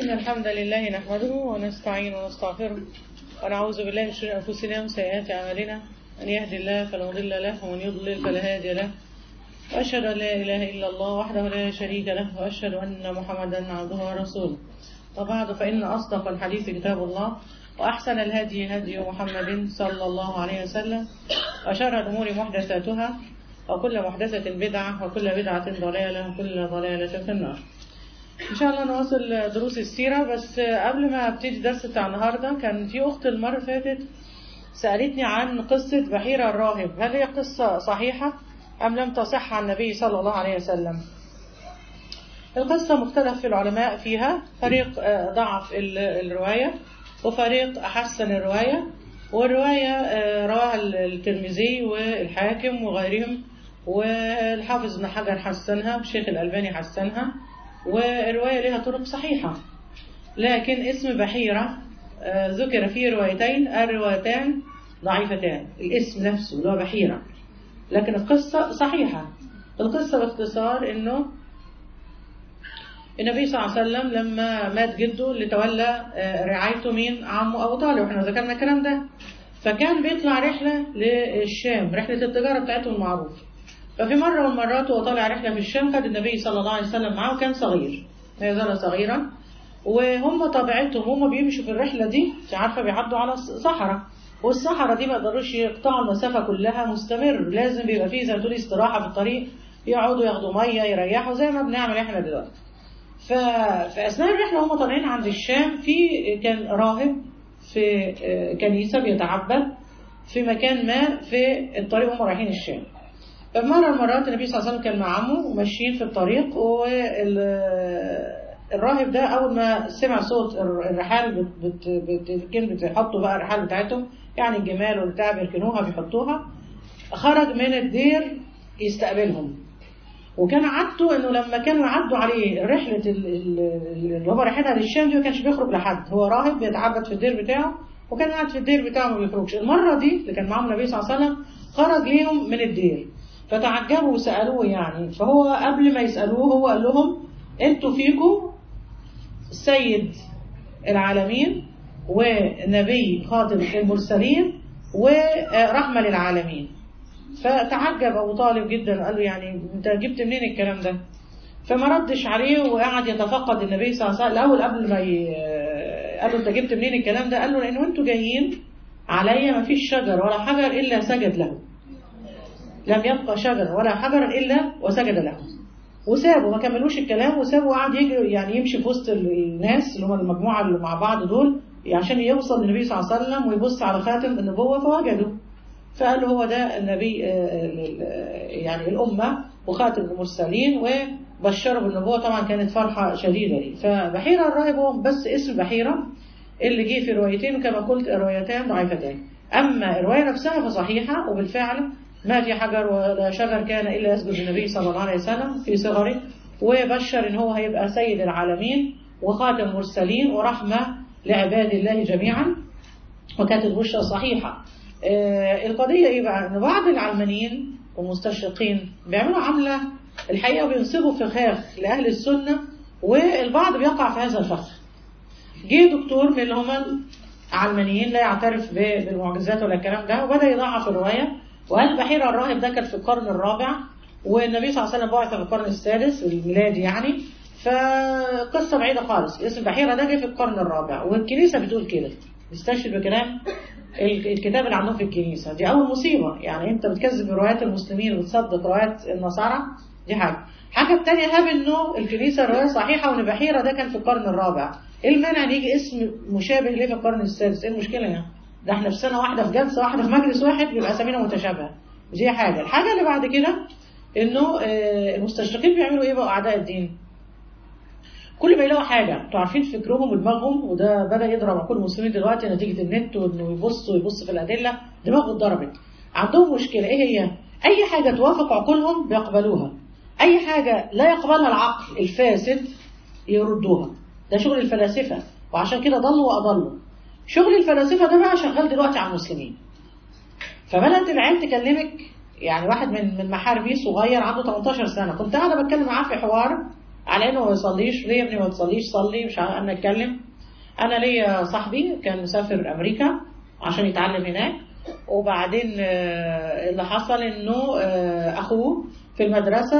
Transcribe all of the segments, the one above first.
إن الحمد لله نحمده ونستعين ونستغفره ونعوذ بالله من شرور أنفسنا وسيئات أعمالنا. من يهد الله فلا مضل له ومن يضلل فلا هادي له. وأشهد أن لا إله إلا الله وحده لا شريك له وأشهد أن محمدا عبده ورسوله. وبعد فإن أصدق الحديث كتاب الله وأحسن الهدي هدي محمد صلى الله عليه وسلم وشر الأمور محدثاتها وكل محدثة بدعة وكل بدعة ضلالة وكل ضلالة في النار. إن شاء الله نواصل دروس السيرة، بس قبل ما ابتدي درس بتاع النهاردة كان في أخت المرة فاتت سألتني عن قصة بحيرة الراهب، هل هي قصة صحيحة أم لم تصح عن النبي صلى الله عليه وسلم؟ القصة مختلف في العلماء فيها، فريق ضعف الرواية وفريق أحسن الرواية، والرواية رواها الترمذي والحاكم وغيرهم، والحافظ ابن حجر حسنها والشيخ الألباني حسنها، والرواية لها طرق صحيحة. لكن اسم بحيرة ذكر فيه روايتين، الروايتان ضعيفتان، الاسم نفسه اللي هو بحيرة، لكن القصة صحيحة. القصة باختصار انه النبي صلى الله عليه وسلم لما مات جده اللي تولى رعايته مين؟ عمه أبو طالب، احنا ذكرنا الكلام ده. فكان بيطلع رحلة للشام، رحلة التجارة بتاعته المعروفة. ففي مرة من المرات وهو طالع رحلة في الشام خد النبي صلى الله عليه وسلم معه، وكان صغير ما يزال صغيرا. وهم طبيعتهم هم بيمشوا في الرحلة دي، انت عارفة بيعدوا على صحراء، والصحراء دي ما يقدروش يقطعوا المسافة كلها مستمر، لازم بيبقى فيه زي ما تقولي استراحة في الطريق، يقعدوا ياخدوا مية يريحوا زي ما بنعمل احنا دلوقتي. ففي أثناء الرحلة هم طالعين عند الشام، كان راهب في كنيسة بيتعبد في مكان ما في الطريق هم رايحين الشام. ففي مرة من المرات النبي صلى الله عليه وسلم كان مع عمه وماشيين في الطريق، والراهب ده أول ما سمع صوت الرحال بيحطوا بقى الرحال بتاعتهم، يعني الجمال والبتاع بيركنوها بيحطوها، خرج من الدير يستقبلهم. وكان عادته انه لما كانوا يعدوا عليه رحله اللي هم رايحينها للشام دي ما كانش بيخرج لحد، هو راهب بيتعبد في الدير بتاعه، وكان قاعد في الدير بتاعه ما بيخرجش. المره دي اللي كان معاهم النبي صلى الله عليه وسلم خرج ليهم من الدير، فتعجبوا وسالوه يعني. فهو قبل ما يسالوه هو قال لهم انتوا فيكم سيد العالمين ونبي خاتم المرسلين ورحمه للعالمين. فتعجب أبو طالب جدا وقال له يعني انت جبت منين الكلام ده؟ فما ردش عليه وقعد يتفقد النبي صلى الله عليه وسلم. الأول قبل ما قال له انت جبت منين الكلام ده؟ قال له لأنه انتوا جايين عليا ما فيش شجر ولا حجر إلا سجد له، لم يبقى شجر ولا حجر إلا وسجد له. وسابوا ما كملوش الكلام وسابوا وقعد يجري يعني يمشي في وسط الناس اللي هم المجموعة اللي مع بعض دول عشان يوصل للنبي صلى الله عليه وسلم ويبص على خاتم النبوة، فوجده. فقال له هو ده النبي يعني الأمة وخاتم المرسلين، وبشره بالنبوة. طبعا كانت فرحة شديدة لي. فبحيرة الراهب هو بس اسم بحيرة اللي جه في روايتين، وكما قلت الروايتان ضعيفتان. أما الرواية نفسها فصحيحة، وبالفعل ما في حجر ولا شجر كان إلا يسجد النبي صلى الله عليه وسلم في صغره، وبشر إن هو هيبقى سيد العالمين وخاتم المرسلين ورحمة لعباد الله جميعا، وكانت البشرى صحيحة. القضية ايه بقى؟ ان بعض العلمانيين والمستشرقين بيعملوا عملة الحقيقة، بينصبوا فخاخ لأهل السنة، والبعض بيقع في هذا الفخ. جه دكتور من اللي هم العلمانيين لا يعترف بالمعجزات ولا الكلام ده، وبدأ يضعف الرواية، وقال بحيرة الراهب ده كان في القرن الرابع، والنبي صلى الله عليه وسلم بعث في القرن السادس الميلادي يعني، فقصة بعيدة خالص. اسم بحيرة ده جه في القرن الرابع، والكنيسة بتقول كده، بيستشهد بكلام الكتاب اللي عندهم في الكنيسة. دي أول مصيبة، يعني أنت بتكذب روايات المسلمين وبتصدق روايات النصارى، دي حاجة التانية هاب إنه الكنيسة الرواية صحيحة وإن بحيرة ده كان في القرن الرابع. إيه المانع إن يجي اسم مشابه ليه في القرن السادس؟ إيه المشكلة يعني؟ ده إحنا في سنة واحدة في جلسة واحدة في مجلس واحد بيبقى أسامينا متشابهة. دي حاجة. الحاجة اللي بعد كده إنه المستشرقين بيعملوا إيه بقى أعداء الدين؟ كل ما يلاقوا حاجة انتوا عارفين فكرهم ودماغهم، وده بدأ يضرب عقول المسلمين دلوقتي نتيجة النت، وانه يبص في الأدلة، دماغه اتضربت. عندهم مشكلة ايه هي؟ أي حاجة توافق عقولهم بيقبلوها، أي حاجة لا يقبلها العقل الفاسد يردوها. ده شغل الفلاسفة، وعشان كده ضلوا وأضلوا. شغل الفلاسفة ده بقى شغال دلوقتي على المسلمين. فبدأت العيال تكلمك، يعني واحد من محاربي صغير عنده 18 سنة، كنت قاعدة بتكلم معاه في حوار على انه ما يصليش. ليه يا ابني ما تصليش؟ صلي. مش انا اتكلم. انا ليا صاحبي كان مسافر امريكا عشان يتعلم هناك، وبعدين اللي حصل انه اخوه في المدرسة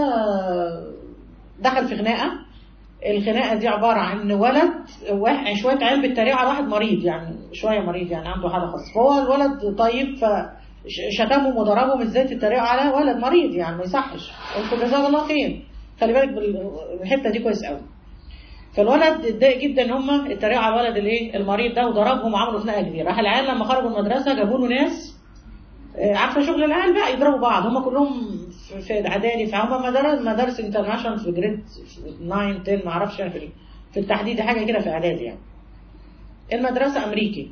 دخل في خناقة. الخناقة دي عبارة عن ولد شوية عيال بيتريقوا على واحد مريض، يعني شوية مريض يعني عنده حالة خاصة، فهو الولد طيب فشتمهم وضربهم. ازاي تتريقوا على ولد مريض؟ يعني ما يصحش. قلت جزاه الله خير، خلي بالك بالحتة دي كويس قوي. فالولد اتضايق جدا ان هم اتريقوا على الولد الايه المريض ده وضربهم وعملوا خناقه كبيره. راح العيال لما خرجوا المدرسه جابوا له ناس عارفه شغل العيال بقى يضربوا بعض، هم كلهم في الاعدادي، فهم مدارس انترناشونال في جريد 9 10 ما اعرفش يعني في التحديد حاجه كده في اعدادي يعني. المدرسه امريكي.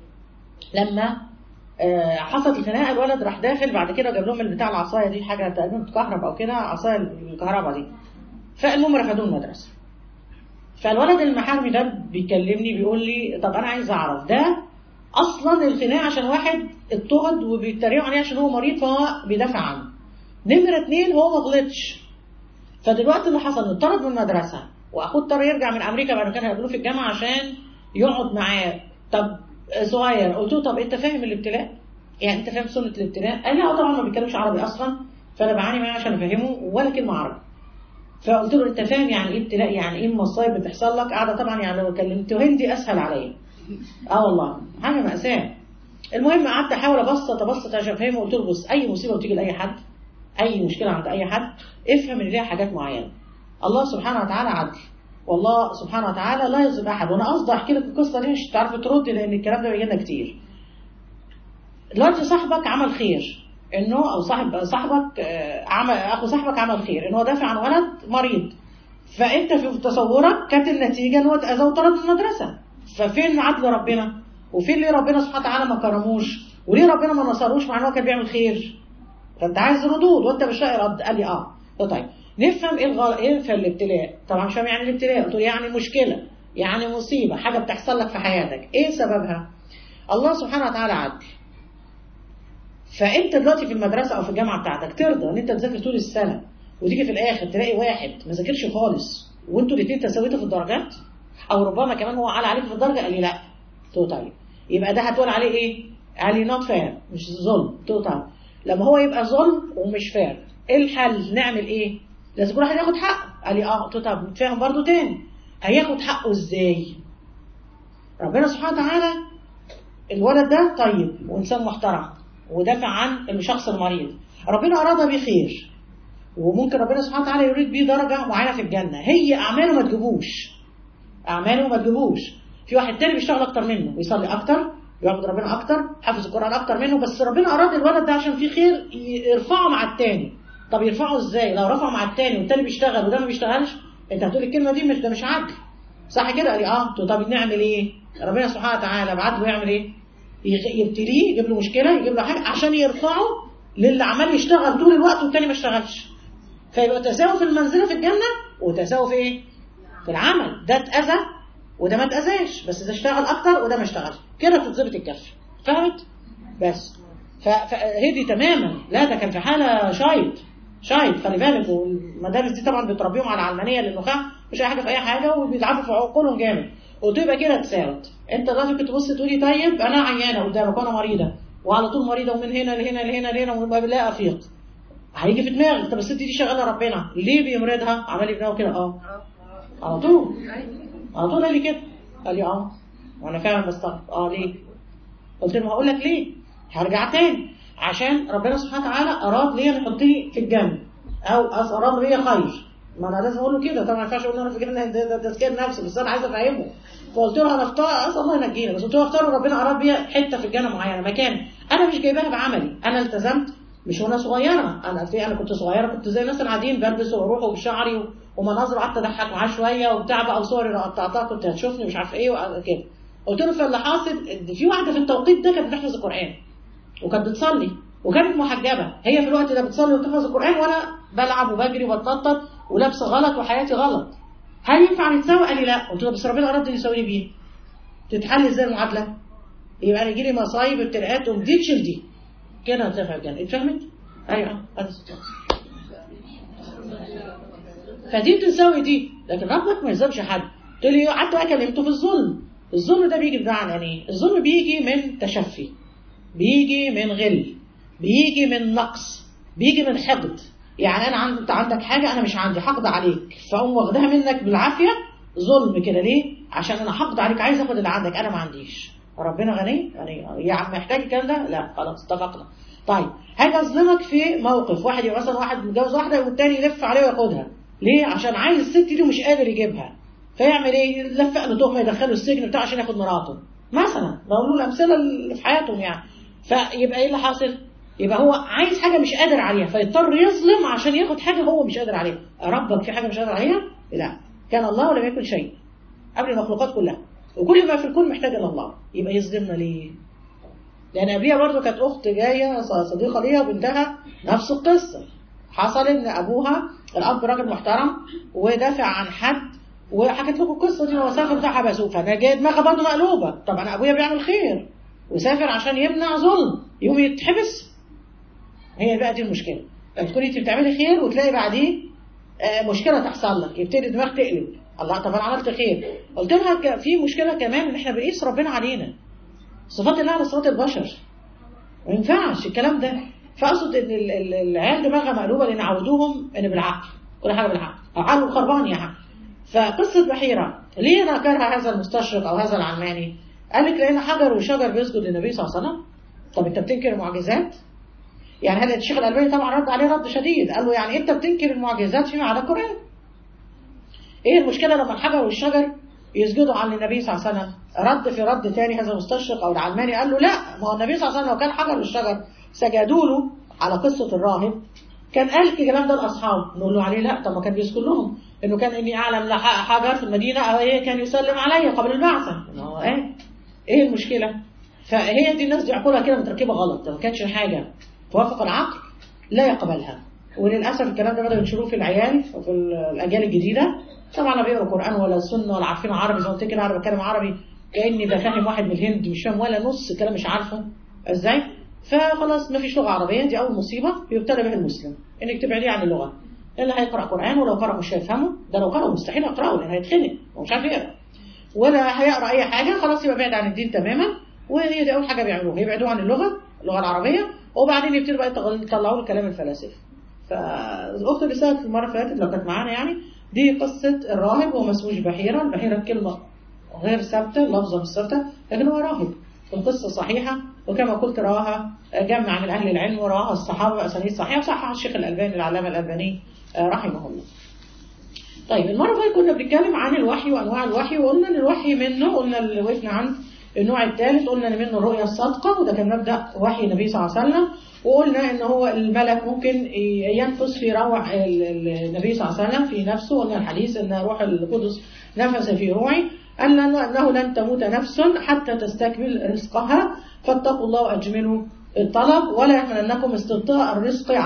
لما حصلت الخناقه الولد راح داخل بعد كده جاب لهم البتاع العصايه دي، حاجه تقريبا بتكهرب او كده، عصايه الكهرباء دي. فالمهم رفضوه المدرسه. فالولد المحامي ده بيكلمني بيقول لي طب انا عايز اعرف ده اصلا الخناقه عشان واحد اضطهد وبيتريقوا عليه عشان هو مريض فهو بيدافع عنه. نمره 2 هو ما غلطش. فدلوقتي اللي حصل اتطرد من المدرسه واخوه اضطر يرجع من امريكا بعد كان هيقابلوه في الجامعه عشان يقعد معاه. طب صغير قلت له طب انت فاهم الابتلاء؟ يعني انت فاهم سنه الابتلاء؟ قال لي اه طبعا ما بيتكلمش عربي اصلا، فانا بعاني معاه عشان افهمه ولا كلمه عربي. فقلت له انت فاهم يعني ايه ابتلاء؟ يعني ايه المصايب بتحصل لك؟ قاعده طبعا يعني لو كلمته هندي اسهل عليا. والله حاجه مأساة. المهم قعدت احاول ابسط عشان افهمه. قلت له بص، اي مصيبه بتيجي لاي حد، اي مشكله عند اي حد، افهم ان ليها حاجات معينه. الله سبحانه وتعالى عدل، والله سبحانه وتعالى لا يظلم احد. وانا قصدي احكي لك القصه دي مش تعرفي تردي لان الكلام ده بيجي لنا كتير. دلوقتي صاحبك عمل خير انه او صاحبك عمل اخو صاحبك عمل خير انه دافع عن ولد مريض، فانت في تصورك كانت النتيجه ان هو اتاذى وطرد من المدرسه. ففين عدل ربنا؟ وفين ليه ربنا سبحانه وتعالى ما كرموش؟ وليه ربنا ما نصروش مع ان هو كان بيعمل خير؟ فانت عايز ردود وانت مش لاقي رد. قال لي طيب نفهم ايه في الابتلاء. طبعا مش فاهم يعني الابتلاء. قلت له يعني مشكله، يعني مصيبه، حاجه بتحصل لك في حياتك، ايه سببها؟ الله سبحانه وتعالى عدل. فانت دلوقتي في المدرسه او في الجامعه بتاعتك ترضى ان انت تذاكر طول السنه وتيجي في الاخر تلاقي واحد ما ذاكرش خالص وانتوا الاثنين تساويتوا في الدرجات، او ربما كمان هو على عليك في الدرجه؟ قال لي لا. قلت له طيب يبقى ده هتقول عليه ايه؟ قال لي نوت فير، مش ظلم. قلت له طيب لما هو يبقى ظلم ومش فير ايه الحل؟ نعمل ايه؟ لازم كل واحد ياخد حقه. قال لي قلت له طب نتفاهم برضه تاني، هياخد حقه ازاي؟ ربنا سبحانه وتعالى الولد ده طيب وانسان محترم ودافع عن الشخص المريض، ربنا أراد به خير، وممكن ربنا سبحانه وتعالى يريد به درجة معينة في الجنة. هي أعماله ما تجيبوش. في واحد تاني بيشتغل أكتر منه، بيصلي أكتر، بيعبد ربنا أكتر، حافظ القرآن أكتر منه، بس ربنا أراد الولد ده عشان فيه خير يرفعه مع التاني. طب يرفعه إزاي؟ لو رفعه مع التاني والتاني بيشتغل وده ما بيشتغلش، أنت هتقول الكلمة دي ده مش عدل، صح كده؟ قال لي طب نعمل إيه؟ ربنا سبحانه وتعالى بعدله يعمل إيه؟ يبتليه، يجيب له مشكلة، يجيب له حاجة عشان يرفعه للي عمال يشتغل طول الوقت والتاني ما اشتغلش. فيبقى تساوي في المنزلة في الجنة وتساوي في ايه؟ في العمل. ده اتأذى وده ما اتأذاش، بس ده اشتغل اكتر وده ما اشتغلش، كده تتظبط الكفة. فهمت؟ بس فهدي تماما. لا ده كان في حالة شايط خلي بالك. والمدارس دي طبعا بتربيهم على العلمانية للنخاع، مش اي حاجة في اي حاجة، وبيلعبوا في عقولهم جامد. قلت كده تساوت. انت دلوقتي كنت تبص تقولي طيب انا عيانه قدامك وانا مريضه وعلى طول مريضه ومن هنا لهنا لهنا لهنا وما بالله افيق، هيجي في دماغك طب الست دي شغاله ربنا ليه بيمرضها؟ عمال يبناها كده على طول قال لي كده. قال لي وانا فعلا بستغرب ليه؟ قلت له هقول لك ليه، هرجع تاني عشان ربنا سبحانه وتعالى اراد ليا يحطني في الجنه او اراد ليا خير. ما انا لازم اقول له كده طبعا، ما ينفعش اقول له انا في الجنه، ده تزكيه نفسي، بس انا عايز افهمه. فقلت له هنختار، اسال الله ينجينا، بس قلت له اختار ربنا اراد بيا حته في الجنه معينه، مكان انا مش جايباها بعملي، انا التزمت مش وانا صغيره. انا كنت صغيره كنت زي الناس العاديين بلبس واروح وبشعري ومناظر، قعدت اضحك معاه شويه وبتاع بقى، وصوري قطعتها كنت هتشوفني مش عارف ايه وكده. قلت له فاللي حاصل في واحده في التوقيت ده كانت بتحفظ القران وكانت بتصلي وكانت محجبه، هي في الوقت ده بتصلي وتحفظ القران وانا بلعب وبجري وبتنطط ولابسه غلط وحياتي غلط، هل ينفع نتساوي؟ قال لي لا. قلت له بس ربنا اراد يساويني بيه، تتحل ازاي المعادله؟ يبقى انا يجي لي مصايب ابتلاءات ودي تشيل دي كده هتنفع الجنه. اتفهمت؟ ايوه فدي تساوي دي، لكن ربك ما يظلمش حد. تقول لي حتى بقى كلمته في الظلم. الظلم ده بيجي بمعنى ايه؟ الظلم بيجي من تشفي، بيجي من غل، بيجي من نقص، بيجي من حقد. يعني انا انت عندك حاجه انا مش عندي، حقد عليك، فاقوم واخدها منك بالعافيه. ظلم كده ليه؟ عشان انا حقد عليك، عايز اخد اللي عندك، انا ما عنديش. ربنا غني يعني يا عم محتاج الكلام ده؟ لا خلاص اتفقنا. طيب هاجي اظلمك في موقف، واحد يبقى مثلا واحد متجوز واحده والتاني يلف عليه وياخدها. ليه؟ عشان عايز الست دي ومش قادر يجيبها. فيعمل ايه؟ يلفق له تهمه يدخله السجن بتاعه عشان ياخد مراته. مثلا بقول له الامثله اللي في حياتهم يعني. فيبقى ايه اللي حاصل؟ يبقى هو عايز حاجه مش قادر عليها، فيضطر يظلم عشان ياخد حاجه هو مش قادر عليها. ربك في حاجه مش قادر عليها؟ لا. كان الله ولم يكن شيء قبل المخلوقات كلها، وكل ما في الكون محتاج الى الله. يبقى يظلمنا ليه؟ لان ابيها برضو كانت اخت جايه صديقه ليها وبنتها نفس القصه. حصل ان ابوها الاب راجل محترم ودافع عن حد، وحكيت لكم القصه دي، هو سافر بتاع حبسوه، فانا جايه دماغها برضه مقلوبه. طبعا ابويا بيعمل خير وسافر عشان يمنع ظلم، يوم يتحبس. هي بقى دي المشكله. تكوني انت بتعملي خير وتلاقي بعديه مشكله تحصل لك، يبتدي دماغ تقلب. الله، طب انا عملت خير. قلت لها في مشكله كمان، ان احنا بنقيس ربنا علينا، صفات الله على صفات البشر. ما ينفعش الكلام ده. فاقصد ان العيال دماغها مقلوبه لان عودوهم ان بالعقل، كل حاجه بالعقل، عقله خربان يعني. فقصه بحيره ليه ذكرها هذا المستشرق او هذا العلماني؟ قال لك لان حجر وشجر بيسجد للنبي صلى الله عليه وسلم. طب انت بتنكر المعجزات؟ يعني هذا الشيخ الألباني طبعا رد عليه رد شديد، قال له يعني انت بتنكر المعجزات فيما عدا القرآن. ايه المشكله لما الحجر والشجر يسجدوا على النبي صلى الله عليه وسلم؟ رد في رد تاني هذا المستشرق او العلماني قال له لا، ما هو النبي صلى الله عليه وسلم لو كان حجر والشجر سجدوا له على قصه الراهب كان قال الكلام ده لاصحابه. نقول له عليه لا، طب ما كان بيذكر لهم انه كان اني اعلم حجر في المدينه او ايه كان يسلم علي قبل البعثه. ايه المشكله؟ فهي دي الناس دي عقولها كده متركبه غلط. ما كانش حاجه توافق العقل لا يقبلها. وللاسف الكلام ده بدأوا ينشروه في العيال وفي الاجيال الجديده. طبعا لا بيقروا قران ولا سنه ولا عارفين عربي. زي ما قلت كده انا بتكلم عربي كاني بفهم واحد من الهند مش فاهم ولا نص الكلام، مش عارفه ازاي. فخلاص ما فيش لغه عربيه، دي اول مصيبه يبتلى بها المسلم، انك تبعديه عن اللغه. اللي هيقرا قران ولو قرا مش هيفهمه، ده لو قرا مستحيل يقراه لان هيتخنق ومش عارف يقرا ولا هيقرا اي حاجه. خلاص يبقى بعد عن الدين تماما. وهي دي اول حاجه بيعملوها، يبعدوه عن اللغه العربيه، وبعدين يبتدوا بقى يطلعوا له كلام الفلاسفه. فالاخت اللي سالت المره اللي فاتت لو كانت معانا يعني، دي قصه الراهب. هو ما اسموش بحيره، البحيره كلمه غير ثابته، لفظه مش ثابته، لكن هو راهب. القصه صحيحه، وكما قلت رواها جمع من اهل العلم ورواها الصحابه باسانيد صحيحه، وصححها الشيخ الالباني العلامه الالباني رحمه الله. طيب المره اللي كنا بنتكلم عن الوحي وانواع الوحي، وقلنا ان الوحي منه، قلنا اللي وقفنا عند النوع الثالث، قلنا ان منه الرؤيا الصادقه، وده كان مبدا وحي النبي صلى الله عليه وسلم. وقلنا ان هو الملك ممكن ينفس في روع النبي صلى الله عليه وسلم في نفسه. قلنا الحديث ان روح القدس نفس في روعي انه لن تموت نفس حتى تستكمل رزقها، فاتقوا الله واجملوا الطلب ولا يحملنكم استبطاء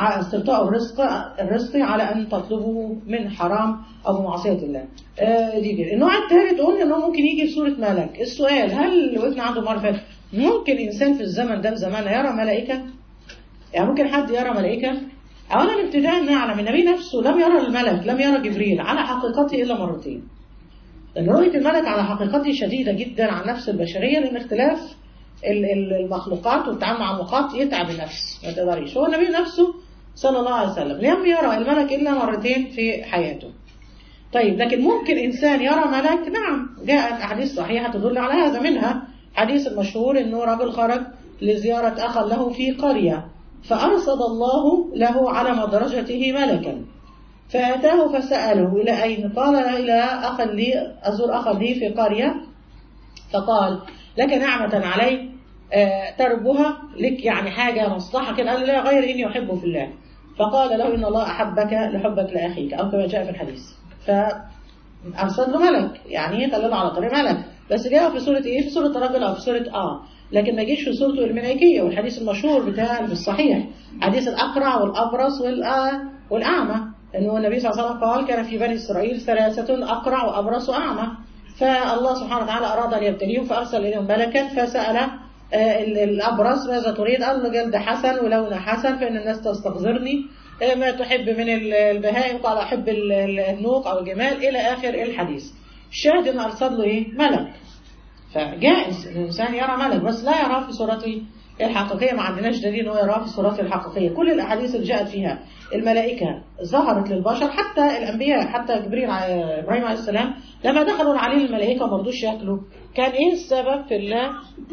الرزق على ان تطلبوا من حرام او بمعصيه الله. دي كده. النوع الثالث قلنا انه ممكن يجي في صوره ملك. السؤال، هل وقفنا عنده مره فاتت ممكن انسان في الزمن ده زمان يرى ملائكه؟ يعني ممكن حد يرى ملائكه؟ اولا ابتداء نعلم النبي نفسه لم يرى الملك، لم يرى جبريل على حقيقته الا مرتين. لان رؤيه الملك على حقيقته شديده جدا عن نفس البشريه، لان اختلاف المخلوقات والتعامل مع المخلوقات يتعب النفس، ما تقدريش. هو النبي نفسه صلى الله عليه وسلم لم يرى الملك الا مرتين في حياته. طيب لكن ممكن انسان يرى ملك؟ نعم، جاءت احاديث صحيحه تدل على هذا. منها حديث المشهور انه رجل خرج لزياره اخا له في قريه، فارصد الله له على مدرجته ملكا، فاتاه فساله الى اين؟ قال الى اخ لي، ازور اخا لي في قريه. فقال لك نعمة علي تربها لك، يعني حاجة مصلحة كده. قال لا، غير إني أحبه في الله. فقال له إن الله أحبك لحبك لأخيك، أو كما جاء في الحديث. فأرسل له ملك، يعني دلله على طريق ملك، بس جاء في سورة إيه؟ في سورة رجل أو في سورة لكن ما جيش في سورته الملائكية. والحديث المشهور بتاع في الصحيح حديث الأقرع والأبرص والأعمى، إنه النبي صلى الله عليه وسلم قال كان في بني إسرائيل 3 أقرع وأبرص وأعمى، فالله سبحانه وتعالى أراد أن يبتليهم فأرسل إليهم ملكا فسأل الأبرص ماذا تريد؟ قال له جلد حسن ولون حسن، فإن الناس تستقذرني ما تحب من البهائم، قال أحب النوق أو الجمال إلى آخر الحديث. الشاهد إن أرصد له إيه؟ ملك. فجائز الإنسان يرى ملك، بس لا يراه في صورته الحقيقية. ما عندناش دليل إنه يراه في صورته الحقيقية. كل الأحاديث اللي جاءت فيها الملائكة ظهرت للبشر، حتى الأنبياء، حتى إبراهيم عليه السلام لما دخلوا عليه الملائكة وما رضوش ياكلوا، كان إيه السبب في الله؟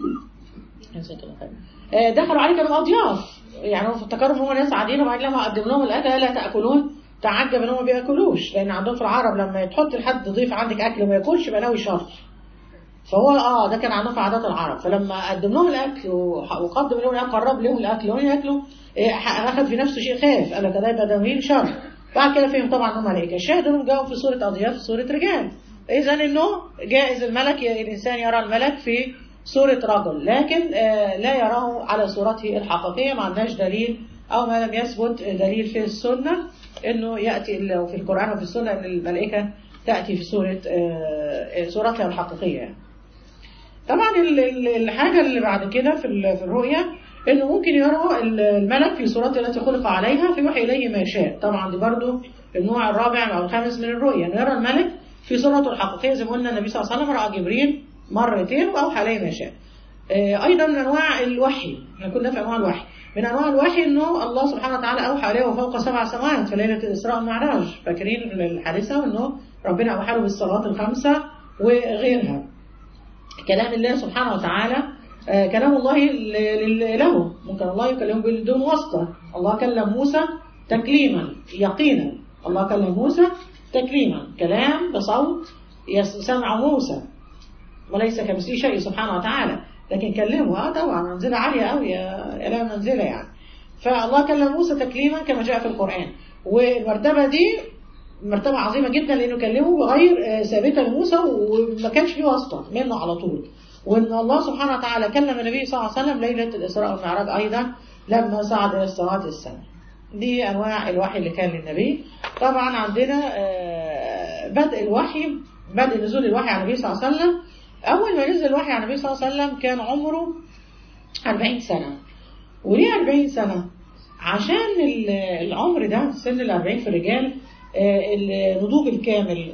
دخلوا عليه كانوا أضياف، يعني افتكروا ان هم ناس قاعدين، وبعدين لما قدم لهم الاكل لا تاكلون، تعجب ان هم ما بياكلوش، لان عندهم في العرب لما تحط لحد ضيف عندك اكل وما ياكلش يبقى ناوي شر. فهو ده كان عندهم في عادات العرب. فلما قدم لهم الاكل وقدم لهم الاكل، قرب لهم الاكل وهم ياكلوا، اخذ في نفسه شيء، خاف، قال لك ده يبقى دمويل شر. بعد كده فهم طبعا انهم ملائكه. الشاهد انهم جاءوا في صوره اضياف، في صوره رجال. اذا انه جائز الملك، الانسان يرى الملك في صورة رجل، لكن لا يراه على صورته الحقيقية. ما عندناش دليل أو ما لم يثبت دليل في السنة إنه يأتي في القرآن وفي السنة إن الملائكة تأتي في صورتها الحقيقية. طبعا الحاجة اللي بعد كده في الرؤية إنه ممكن يرى الملك في صورته التي خلق عليها فيوحي إليه ما يشاء. طبعا دي برضو النوع الرابع أو الخامس من الرؤية، إنه يرى الملك في صورته الحقيقية. زي ما قلنا النبي صلى الله عليه وسلم رأى جبريل مرتين وأوحى عليه ما شاء. أيضا من أنواع الوحي، احنا كنا في أنواع الوحي، من أنواع الوحي إنه الله سبحانه وتعالى أوحى عليه وفوق 7 سماوات في ليلة الإسراء والمعراج. فاكرين الحادثة وإنه ربنا أوحى له بالصلوات الخمسة وغيرها. كلام الله سبحانه وتعالى كلام الله له، ممكن الله يكلمه بدون واسطة. الله كلم موسى تكليما يقينا، الله كلم موسى تكليما، كلام بصوت يسمع موسى وليس كمثله شيء سبحانه وتعالى، لكن كلمه طبعا منزلة عالية قوي، يا لا منزلة يعني. فالله كلم موسى تكليما كما جاء في القرآن، والمرتبة دي مرتبة عظيمة جدا لأنه كلمه بغير ثابتة لموسى وما كانش فيه واسطة منه على طول. وأن الله سبحانه وتعالى كلم النبي صلى الله عليه وسلم ليلة الإسراء والمعراج أيضا لما صعد إلى السماوات السبع. دي أنواع الوحي اللي كان للنبي. طبعا عندنا بدء الوحي، بدء نزول الوحي على النبي صلى الله عليه وسلم. أول ما نزل الوحي على النبي صلى الله عليه وسلم كان عمره 40 سنة. وليه 40 سنة؟ عشان العمر ده سن 40 في الرجال النضوج الكامل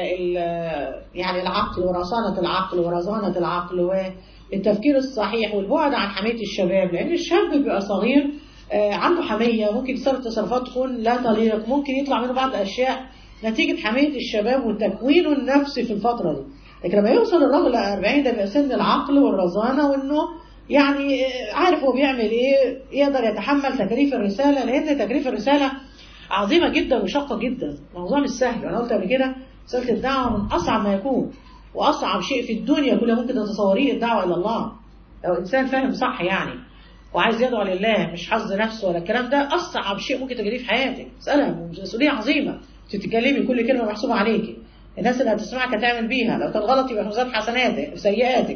يعني العقل ورصانة العقل ورزانة العقل والتفكير الصحيح والبعد عن حمية الشباب. لأن الشاب بيبقى صغير عنده حمية، ممكن يتصرف تصرفات تكون لا تليق، ممكن يطلع منه بعض الأشياء نتيجة حمية الشباب وتكوينه النفسي في الفترة دي. لكن لما يوصل الرجل 40 ده بيبقى سن العقل والرزانة، وإنه يعني عارف هو بيعمل إيه، يقدر يتحمل تكليف الرسالة. لأن تكليف الرسالة عظيمة جدا وشاقة جدا، موضوع مش سهل. أنا قلت قبل كده رسالة الدعوة من أصعب ما يكون، وأصعب شيء في الدنيا كلها ممكن تتصوريه الدعوة إلى الله. لو إنسان فاهم صح يعني وعايز يدعو لله، مش حظ نفسه ولا الكلام ده، أصعب شيء ممكن تجريه في حياتك. مسألة مسؤولية عظيمة، تتكلمي كل كلمة محسوبة عليكي، الناس اللي هتسمعك هتعمل بيها، لو كان غلط يبقى حساب حسناتك سيئاتك.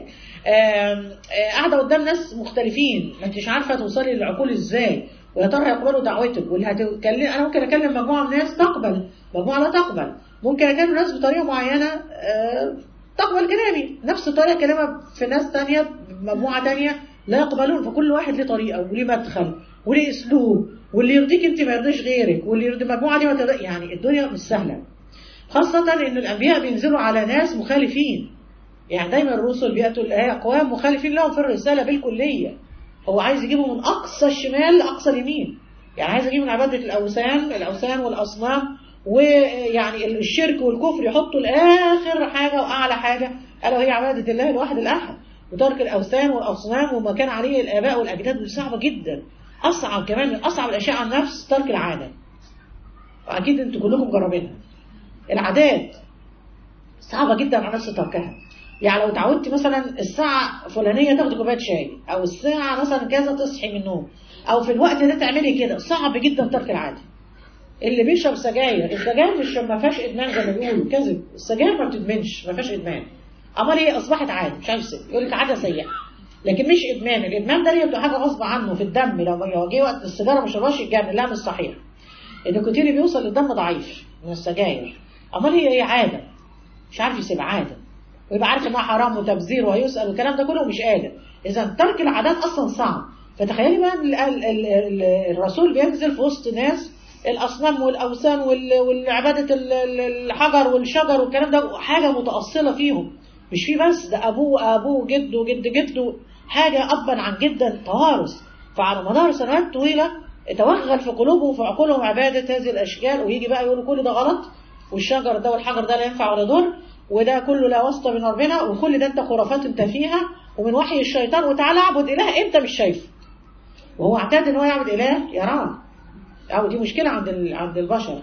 قاعدة قدام ناس مختلفين، ما انتش عارفة توصلي للعقول ازاي، ويا ترى يقبلوا دعوتك. واللي هتكلم انا ممكن اكلم مجموعة من الناس تقبل، مجموعة لا تقبل. ممكن اكلم ناس بطريقة معينة تقبل كلامي، نفس الطريقة كلامها في ناس تانية مجموعة تانية لا يقبلون. فكل واحد له طريقة وليه مدخل وليه اسلوب، واللي يرضيك انت ما يرضيش غيرك، واللي يرضي المجموعة دي ما ترضي. يعني الدنيا مش سهلة، خاصة ان الانبياء بينزلوا على ناس مخالفين. يعني دايما الرسل بيأتوا اقوام مخالفين لهم في الرسالة بالكلية. هو عايز يجيبه من اقصى الشمال لاقصى اليمين، يعني عايز يجيب من عبادة الاوثان والاصنام ويعني الشرك والكفر، يحطوا لاخر حاجة واعلى حاجة الا وهي عبادة الله الواحد الاحد، وترك الاوثان والاصنام وما كان عليه الاباء والاجداد. دي صعبة جدا، اصعب كمان من اصعب الاشياء على النفس ترك العادة، واكيد انتوا كلكم جربينها. العادات صعبة جدا على نفس تركها. يعني لو تعودتي مثلا الساعة فلانية تاخدي كوباية شاي، او الساعة مثلا كذا تصحي من النوم، او في الوقت ده تعملي كده، صعب جدا ترك العادة. اللي بيشرب سجاير، السجاير مش ما فيهاش ادمان زي ما بيقولوا، كذب. السجاير ما بتدمنش، ما فيهاش ادمان. امال هي اصبحت عادة، مش عارف يقول لك عادة سيئة، لكن مش ادمان. الادمان ده بيبقى حاجة غصب عنه في الدم. لو جه وقت السيجارة ما شربهاش يتجنن، لا مش صحيح. النيكوتين بيوصل للدم ضعيف من السجاير. امال هي عادة، مش عارف يسيب عادة، ويبقى عارف انها حرام وتبذير وهيسأل والكلام ده كله مش قادر. اذا ترك العادات اصلا صعب. فتخيلي بقى الرسول بينزل في وسط ناس الأصنام والأوثان والعبادة الحجر والشجر والكلام ده حاجة متأصلة فيهم، مش فيه بس، ده أبوه جده جد جده، حاجة أبا عن جدا توارث. فعلى مدار سنوات طويلة توغل في قلوبهم وفي عقولهم عبادة هذه الأشكال، ويجي بقى يقولوا كل ده غلط، والشجر ده والحجر ده لا ينفع ولا ضر، وده كله لا واسطة من ربنا، وكل ده انت خرافات انت فيها ومن وحي الشيطان، وتعالى اعبد إله انت مش شايفه. وهو اعتاد ان هو يعبد إله يراه. أو دي مشكلة عند البشر.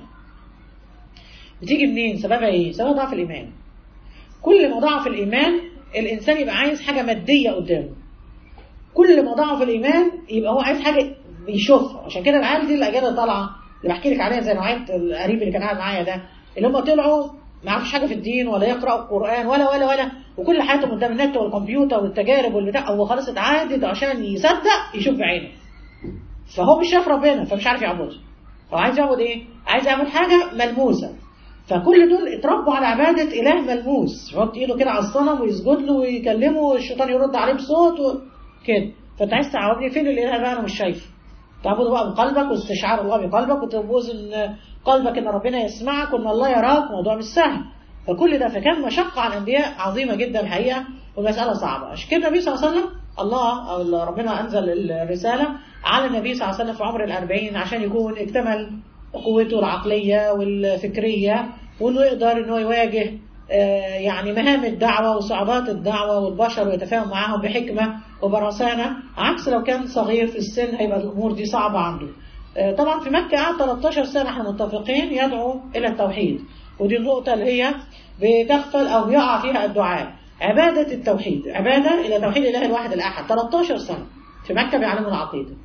بتيجي منين؟ سببها ايه؟ سبب ضعف الإيمان. كل ما ضعف الإيمان الإنسان يبقى عايز حاجة مادية قدامه. كل ما ضعف الإيمان يبقى هو عايز حاجة بيشوفها. عشان كده العيال دي الأجيال اللي طالعة اللي بحكي لك عليها زي نوعية القريب اللي كان قاعد معايا ده، اللي هم طلعوا ما يعرفوش حاجة في الدين ولا يقرأوا القرآن ولا وكل حياتهم قدام النت والكمبيوتر والتجارب والبتاع، هو خلاص اتعادد عشان يصدق يشوف بعينه. فهو مش شايف ربنا فمش عارف يعبده. هو عايز يعبد ايه؟ عايز يعمل حاجة ملموسة. فكل دول اتربوا على عبادة إله ملموس، يحط ايده كده على الصنم ويسجد له ويكلمه والشيطان يرد عليه بصوت كده. فانت عايز تعبدني فين الإله بقى؟ انا مش شايفه. تعبده بقى بقلبك واستشعار الله بقلبك وتبوز ان قلبك ان ربنا يسمعك وان الله يراك، موضوع مش سهل. فكل ده فكان مشقة على الأنبياء عظيمة جدا الحقيقة، والمسألة صعبة. عشان كده النبي صلى الله عليه وسلم الله أو ربنا أنزل الرسالة على النبي صلى الله عليه وسلم في عمر 40 عشان يكون اكتمل قوته العقلية والفكرية، وإنه يقدر إنه يواجه يعني مهام الدعوة وصعوبات الدعوة والبشر ويتفاهم معاهم بحكمة وبرسانة، عكس لو كان صغير في السن هيبقى الأمور دي صعبة عنده. طبعا في مكة قعد 13 سنة احنا متفقين يدعو إلى التوحيد، ودي النقطة اللي هي بتغفل أو بيقع فيها الدعاء. عبادة التوحيد، عبادة إلى توحيد الله الواحد الأحد. 13 سنة في مكة بيعلموا العقيدة.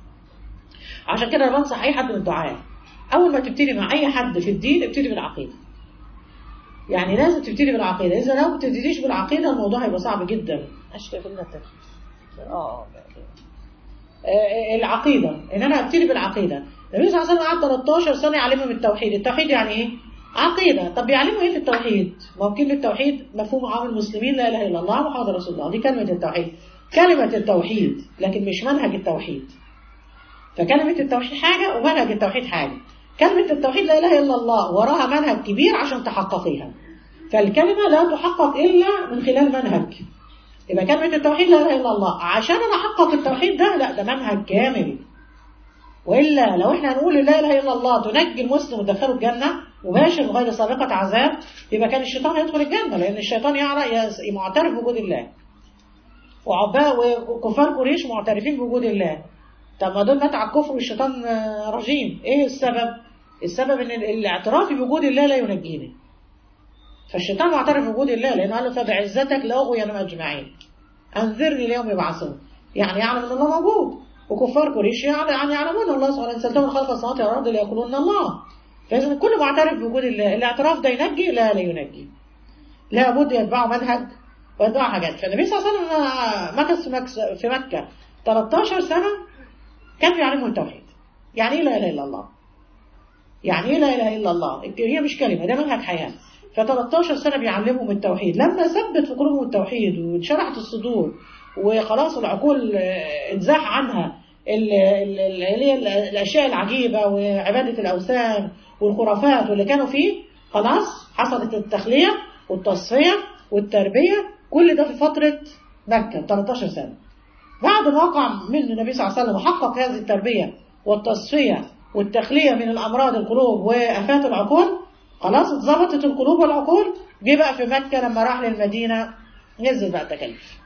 عشان كده أنا بنصح أي حد من الدعاء أول ما تبتدي مع أي حد في الدين ابتدي بالعقيدة. يعني لازم تبتدي بالعقيدة، إذا لو ما بتبتديش بالعقيدة الموضوع هيبقى صعب جدا. العقيدة إن أنا ابتدي بالعقيدة. النبي صلى الله عليه وسلم قعد 13 سنة يعلمهم التوحيد. التوحيد يعني إيه؟ عقيدة. طب بيعلموا إيه في التوحيد؟ ممكن التوحيد مفهوم عام المسلمين لا إله إلا الله محمد رسول الله، دي كلمة التوحيد. كلمة التوحيد لكن مش منهج التوحيد. فكلمة التوحيد حاجة ومنهج التوحيد حاجة. كلمة التوحيد لا إله إلا الله وراها منهج كبير عشان تحققيها. فالكلمة لا تحقق إلا من خلال منهج. يبقى كلمة التوحيد لا إله إلا الله عشان أنا أحقق التوحيد ده ده منهج كامل. وإلا لو إحنا هنقول لا إله إلا الله تنجي المسلم وتدخله الجنة مباشر بغير سابقة عذاب، يبقى كان الشيطان يدخل الجنة، لأن الشيطان معترف بوجود الله. وكفار قريش معترفين بوجود الله. طب ما دول مات على الكفر والشيطان رجيم. إيه السبب؟ السبب إن الاعتراف بوجود الله لا ينجيني. فالشيطان معترف بوجود الله لأنه قال له فبعزتك لأغوينهم أجمعين أنذرني ليوم يبعثون. يعني يعلم أن الله موجود. وكفار قريش يعني يعلمون الله سبحانه سألتهم خلق السماوات والأرض ليقولون الله. فإذا كل معترف بوجود الله الاعتراف ده ينجي؟ لا ينجي. لا بد يتبعوا منهج ويتبعوا حاجات. فالنبي صلى الله عليه وسلم مكث في مكة 13 سنة كان بيعلمهم التوحيد. يعني إيه لا إله إلا الله؟ يعني إيه لا إله إلا الله؟ هي مش كلمة، ده منهج حياة. ف13 سنة بيعلمهم التوحيد. لما ثبت في قلوبهم التوحيد وانشرحت الصدور وخلاص العقول انزاح عنها الأشياء العجيبة وعبادة الأوثان والخرافات واللي كانوا فيه، خلاص حصلت التخلية والتصفية والتربية. كل ده في فترة مكة 13 سنة. بعد ما وقع من النبي صلى الله عليه وسلم وحقق هذه التربية والتصفية والتخلية من الأمراض القلوب وآفات العقول، خلاص اتظبطت القلوب والعقول. جه بقى في مكة لما راح للمدينة نزل بقى التكاليف.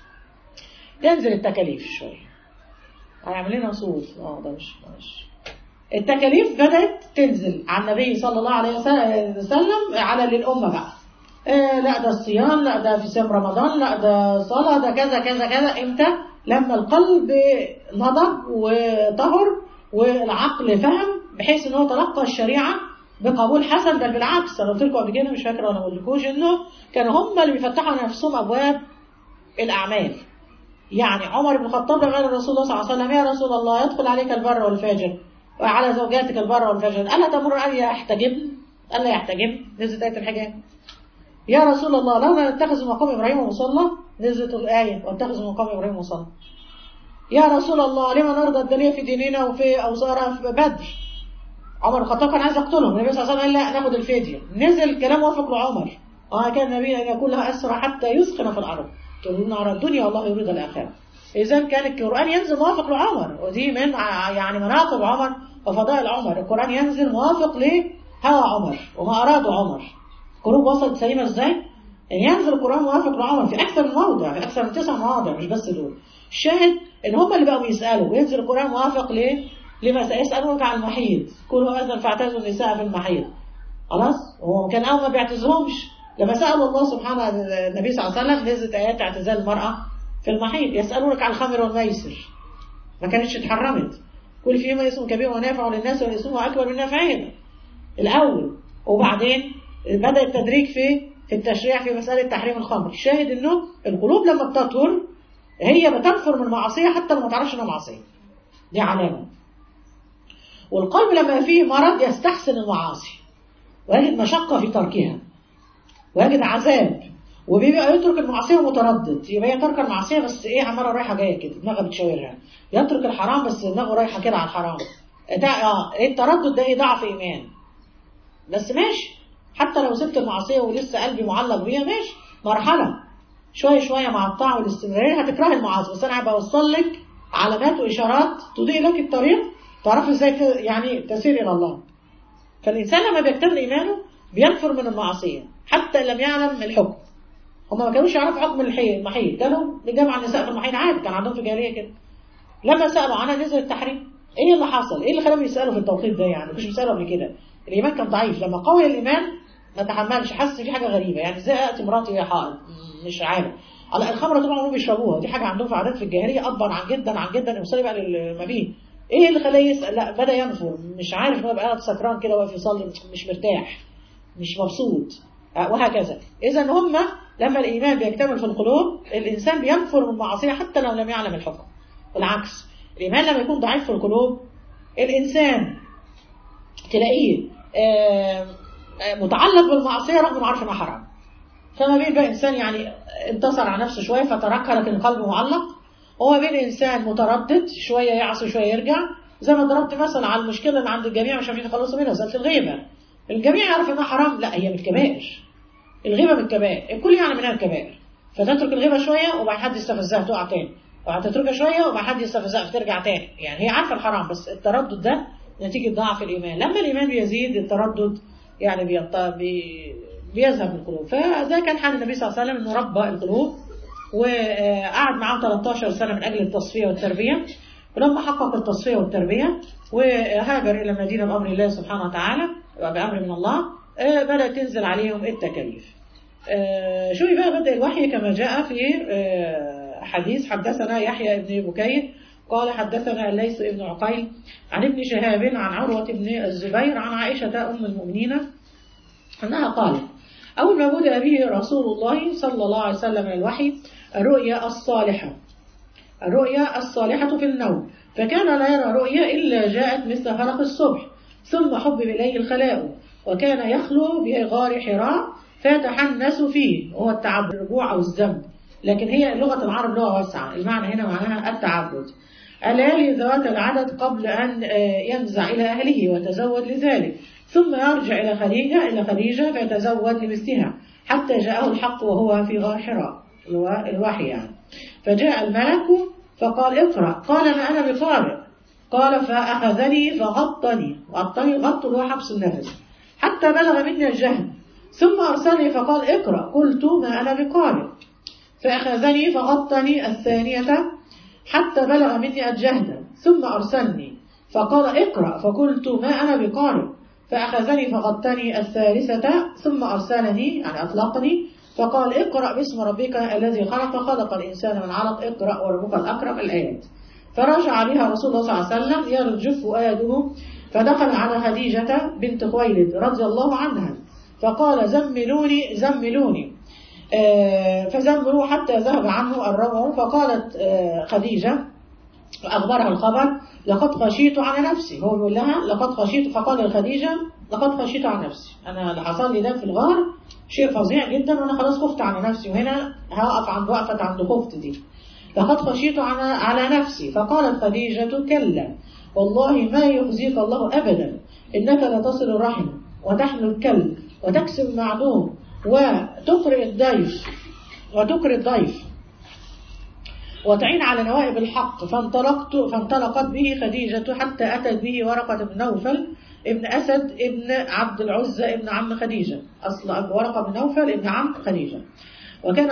ينزل التكاليف شوية. هيعمل لنا صوت ده مش التكاليف بدأت تنزل على النبي صلى الله عليه وسلم على للأمة بقى. لا ده الصيام، لا ده في صيام رمضان، لا ده صلاة، ده كذا كذا كذا. امتى؟ لما القلب نضج وطهر والعقل فهم بحيث ان هو تلقى الشريعة بقبول حسن. بل بالعكس انا قلت لكم قبل كده مش فاكره ولا ما قلتلكوش انه كانوا هم اللي بيفتحوا على نفسهم ابواب الاعمال. يعني عمر بن الخطاب قال للرسول الله صلى الله عليه وسلم يا رسول الله يدخل عليك البر والفاجر وعلى زوجاتك البر والفاجر الا تمر ان يحتجبن؟ الا يحتجبن. نزلت آية الحجاب. يا رسول الله لولا نتخذ مقام ابراهيم مصلى؟ نزلت الآية واتخذ مقام ابراهيم مصلى. يا رسول الله لما نرضى الدنيا في ديننا وفي اوصارها في بدر؟ عمر الخطاب كان عايز يقتلهم، النبي صلى الله عليه وسلم قال لا ناخد الفدية، نزل كلام وافق لعمر كان النبي أن يكون لها أسرى حتى يسخن في الأرض تريدون على الدنيا والله يريد الآخرة. إذا كان القرآن ينزل موافق لعمر، ودي من يعني مناقب عمر وفضائل عمر، القرآن ينزل موافق لهوى عمر وما أراده عمر. قلوب وصلت سليمة إزاي؟ يعني ينزل القرآن موافق لعمر في أكثر من موضع، في أكثر من 9 مواضع مش بس دول. الشاهد إن هم اللي بقوا يسألوا، وينزل القرآن موافق لما يسألونك عن المحيض كلوا أذن فاعتزلوا النساء في المحيض. خلاص؟ هو كان أول ما بيعتزلهمش، لما سألوا الله سبحانه النبي صلى الله عليه وسلم نزلت آيات اعتزال المرأة في المحيض. يسألونك عن الخمر والميسر، ما كانتش اتحرمت، كل فيهما اسم كبير ونافع للناس والاسم أكبر من نافعهما الأول، وبعدين بدأ التدريج في التشريع في مسألة تحريم الخمر. الشاهد إنه القلوب لما بتطهر هي بتنفر من المعصية حتى لو ما تعرفش إنها معصية، دي علامة. والقلب لما فيه مرض يستحسن المعاصي ويجد مشقة في تركها ويجد عذاب، وبيبقى يترك المعصية متردد، يبقى ترك المعصية بس ايه عمالة رايحة جاية كده دماغها بتشاورها، يترك الحرام بس دماغه رايحة كده على الحرام. ده التردد ده ضعف إيمان. بس ماشي، حتى لو سبت المعصية ولسه قلبي معلق بيها ماشي، مرحلة شوية شوية مع الطاعة والاستمرارية هتكره المعاصي. بس أنا هبقى أوصل لك علامات وإشارات تضيء لك الطريق تعرف ازاي يعني تسير إلى الله. فالإنسان لما بيكتمل إيمانه بينفر من المعصية حتى لم يعلم الحكم. هما ما كانوش يعرفوا حكم المحيط، كانوا بيجمع النساء في المحيط عادي، كان عندهم في جاهلية كده. لما سألوا عنها نزل التحريم. ايه اللي حصل؟ ايه اللي خلاهم يسألوا في التوقيت ده؟ يعني مش بيسألوا قبل كده. الإيمان كان ضعيف. لما قوي الإيمان ما تحملش، حس في حاجة غريبة، يعني ازاي أتي مراتي وهي حائض؟ مش عارف. على الخمرة طبعا هم بيشربوها، دي حاجة عندهم في عادات في الجاهلية أكبر عن جدا يوصلي بقى للما فيه. ايه اللي خلاه يسأل؟ لا بدأ ينفر، مش عارف ان هو بقى سكران كده واقف يصلي مش مرتاح مش مبسوط وهكذا. إذا هم لما الإيمان بيكتمل في القلوب الإنسان بينفر من المعصية حتى لو لم يعلم الحكم. بالعكس الإيمان لما يكون ضعيف في القلوب الإنسان تلاقيه متعلق بالمعصية رغم انه عارف انها حرام. فما بين بقى إنسان يعني انتصر على نفسه شوية فتركها لكن قلبه معلق، وما بين إنسان متردد شوية يعصي شوية يرجع. زي ما ضربت مثلا على المشكلة اللي عند الجميع مش عارفين يخلصوا منها زي في الغيبة. الجميع يعرف انها حرام، لا هي من الكبائر. الغيبة من الكبائر، الكل يعني منها الكبائر. فتترك الغيبة شوية وبعد حد يستفزها تقع تاني، وهتتركها شوية وبعد حد يستفزها فترجع تاني. يعني هي عارفة الحرام بس التردد ده نتيجة ضعف الإيمان. لما الإيمان بيزيد التردد يعني بيذهب من القلوب. فده كان حال النبي صلى الله عليه وسلم انه ربى القلوب وقعد معاهم 13 سنة من أجل التصفية والتربية. ولما حقق التصفية والتربية وهاجر إلى المدينة بأمر الله سبحانه وتعالى وبأمر من الله بدأت تنزل عليهم التكاليف. شوفي بقى بدأ الوحي كما جاء في حديث حدثنا يحيى بن بكير قال حدثنا الليث بن عقيل عن ابن شهاب عن عروة بن الزبير عن عائشة أم المؤمنين أنها قالت أول ما بدأ به رسول الله صلى الله عليه وسلم الوحي الرؤيا الصالحة في النوم، فكان لا يرى رؤيا إلا جاءت مثل فلق الصبح، ثم حبب إليه الخلاء، وكان يخلو بغار حراء فيتحنس فيه، وهو التعبد الرجوع أو الذنب، لكن هي لغة العرب لغة واسعة، المعنى هنا معناها التعبد. الليالي ذوات العدد قبل أن ينزع إلى أهله وتزود لذلك، ثم يرجع إلى خديجة فيتزود لمثلها حتى جاءه الحق وهو في غار حراء الوحي يعني. فجاء الملك فقال اقرأ، قال ما أنا بقارئ، قال فأخذني فغطني، غط هو حبس النفس حتى بلغ مني الجهد، ثم أرسلني فقال اقرأ، قلت ما أنا بقارئ، فأخذني فغطني الثانية حتى بلغ مني الجهد، ثم أرسلني فقال اقرأ، فقلت ما أنا بقارئ، فأخذني فغطني الثالثة، ثم أرسلني يعني أطلقني فقال اقرأ باسم ربك الذي خلق الإنسان من علق، اقرأ وربك الأكرم الآيات. فرجع بها رسول الله صلى الله عليه وسلم يرجف فؤاده، فدخل على خديجة بنت خويلد رضي الله عنها فقال زملوني فزملوا حتى ذهب عنه الروع. فقالت خديجة فأخبرها الخبر لقد خشيت على نفسي، هو بيقول لها لقد خشيت، فقال الخديجة لقد خشيت على نفسي، أنا اللي حصل لي ده في الغار شيء فظيع جدا وأنا خلاص خفت على نفسي، وهنا هقف عند وقفة عند خفت دي، لقد خشيت على نفسي. فقالت خديجة كلا والله ما يخزيك الله أبدا، إنك لتصل الرحم وتحمل الكلب وتكسب المعدوم وتقرئ الضيف وتعين على نوائب الحق. فانطلقت به خديجة حتى أتت به ورقة بن نوفل ابن أسد ابن عبد العزى ابن عم خديجة. أصل ورقة بن نوفل ابن عم خديجة. وكان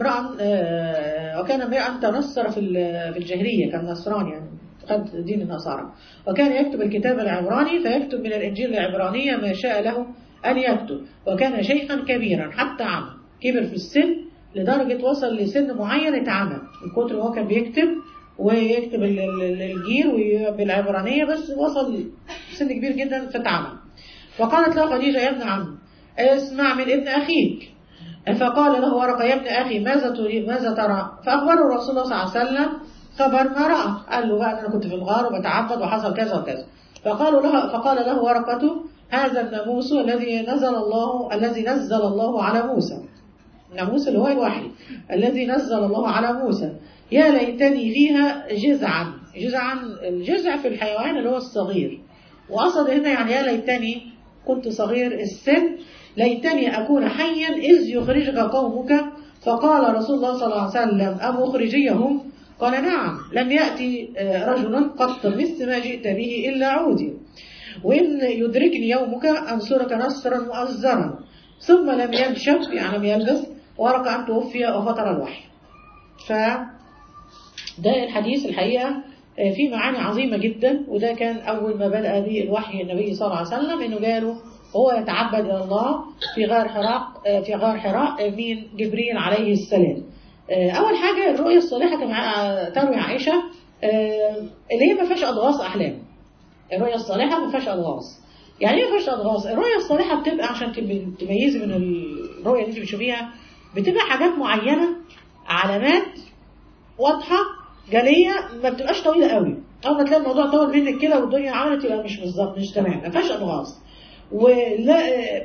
امرأ تنصر في الجاهلية، كان نصراني يعني خد دين النصارى، وكان يكتب الكتاب العبراني فيكتب من الإنجيل العبرانية ما شاء له أن يكتب. وكان شيخا كبيرا حتى عمى، كبر في السن لدرجة وصل لسن معين اتعمى من كتر ما هو كان بيكتب ويكتب الجيل بالعبرانية، بس وصل سن كبير جدا فاتعمى. فقالت له خديجة يا ابن عم اسمع من ابن أخيك. فقال له ورقة يا ابن أخي ماذا تريد ماذا ترى؟ فأخبره الرسول صلى الله عليه وسلم خبر ما رأى. قال له بقى أنا كنت في الغار وبتعبد وحصل كذا وكذا. فقال له ورقة هذا الناموس الذي نزل الله على موسى. الناموس اللي هو الوحي الذي نزل الله على موسى. يا ليتني فيها جزعا. الجزع في الحيوان اللي هو الصغير، وقصد هنا يعني يا ليتني كنت صغير السن، ليتني أكون حيا إذ يخرجك قومك. فقال رسول الله صلى الله عليه وسلم أمخرجيهم؟ قال نعم، لم يأتي رجل قط مثل ما جئت به إلا عودي، وإن يدركني يومك أنصرك نصرا مؤزرا. ثم لم ينشب يعني لم يلبس ورقة أن توفي وفطر الوحي. فده الحديث الحقيقة فيه معاني عظيمة جدا، وده كان أول ما بدأ به الوحي النبي صلى الله عليه وسلم، إنه جاله هو يتعبد إلى الله في غار حراء من جبريل عليه السلام. أول حاجة الرؤية الصالحة كما تروي عائشة اللي هي ما فيهاش أضغاث أحلام. الرؤية الصالحة ما فيهاش أضغاث. يعني ايه ما فيهاش أضغاث؟ الرؤية الصالحة بتبقى عشان تميزي من الرؤية اللي انت بتشوفيها، بتبقى حاجات معينة، علامات واضحة جلية، ما بتبقاش طويلة قوي. أول ما تلاقي الموضوع طول منك كده والدنيا عملت يبقى مش بالظبط، مش تمام، ما فيهاش أضغاث. ولا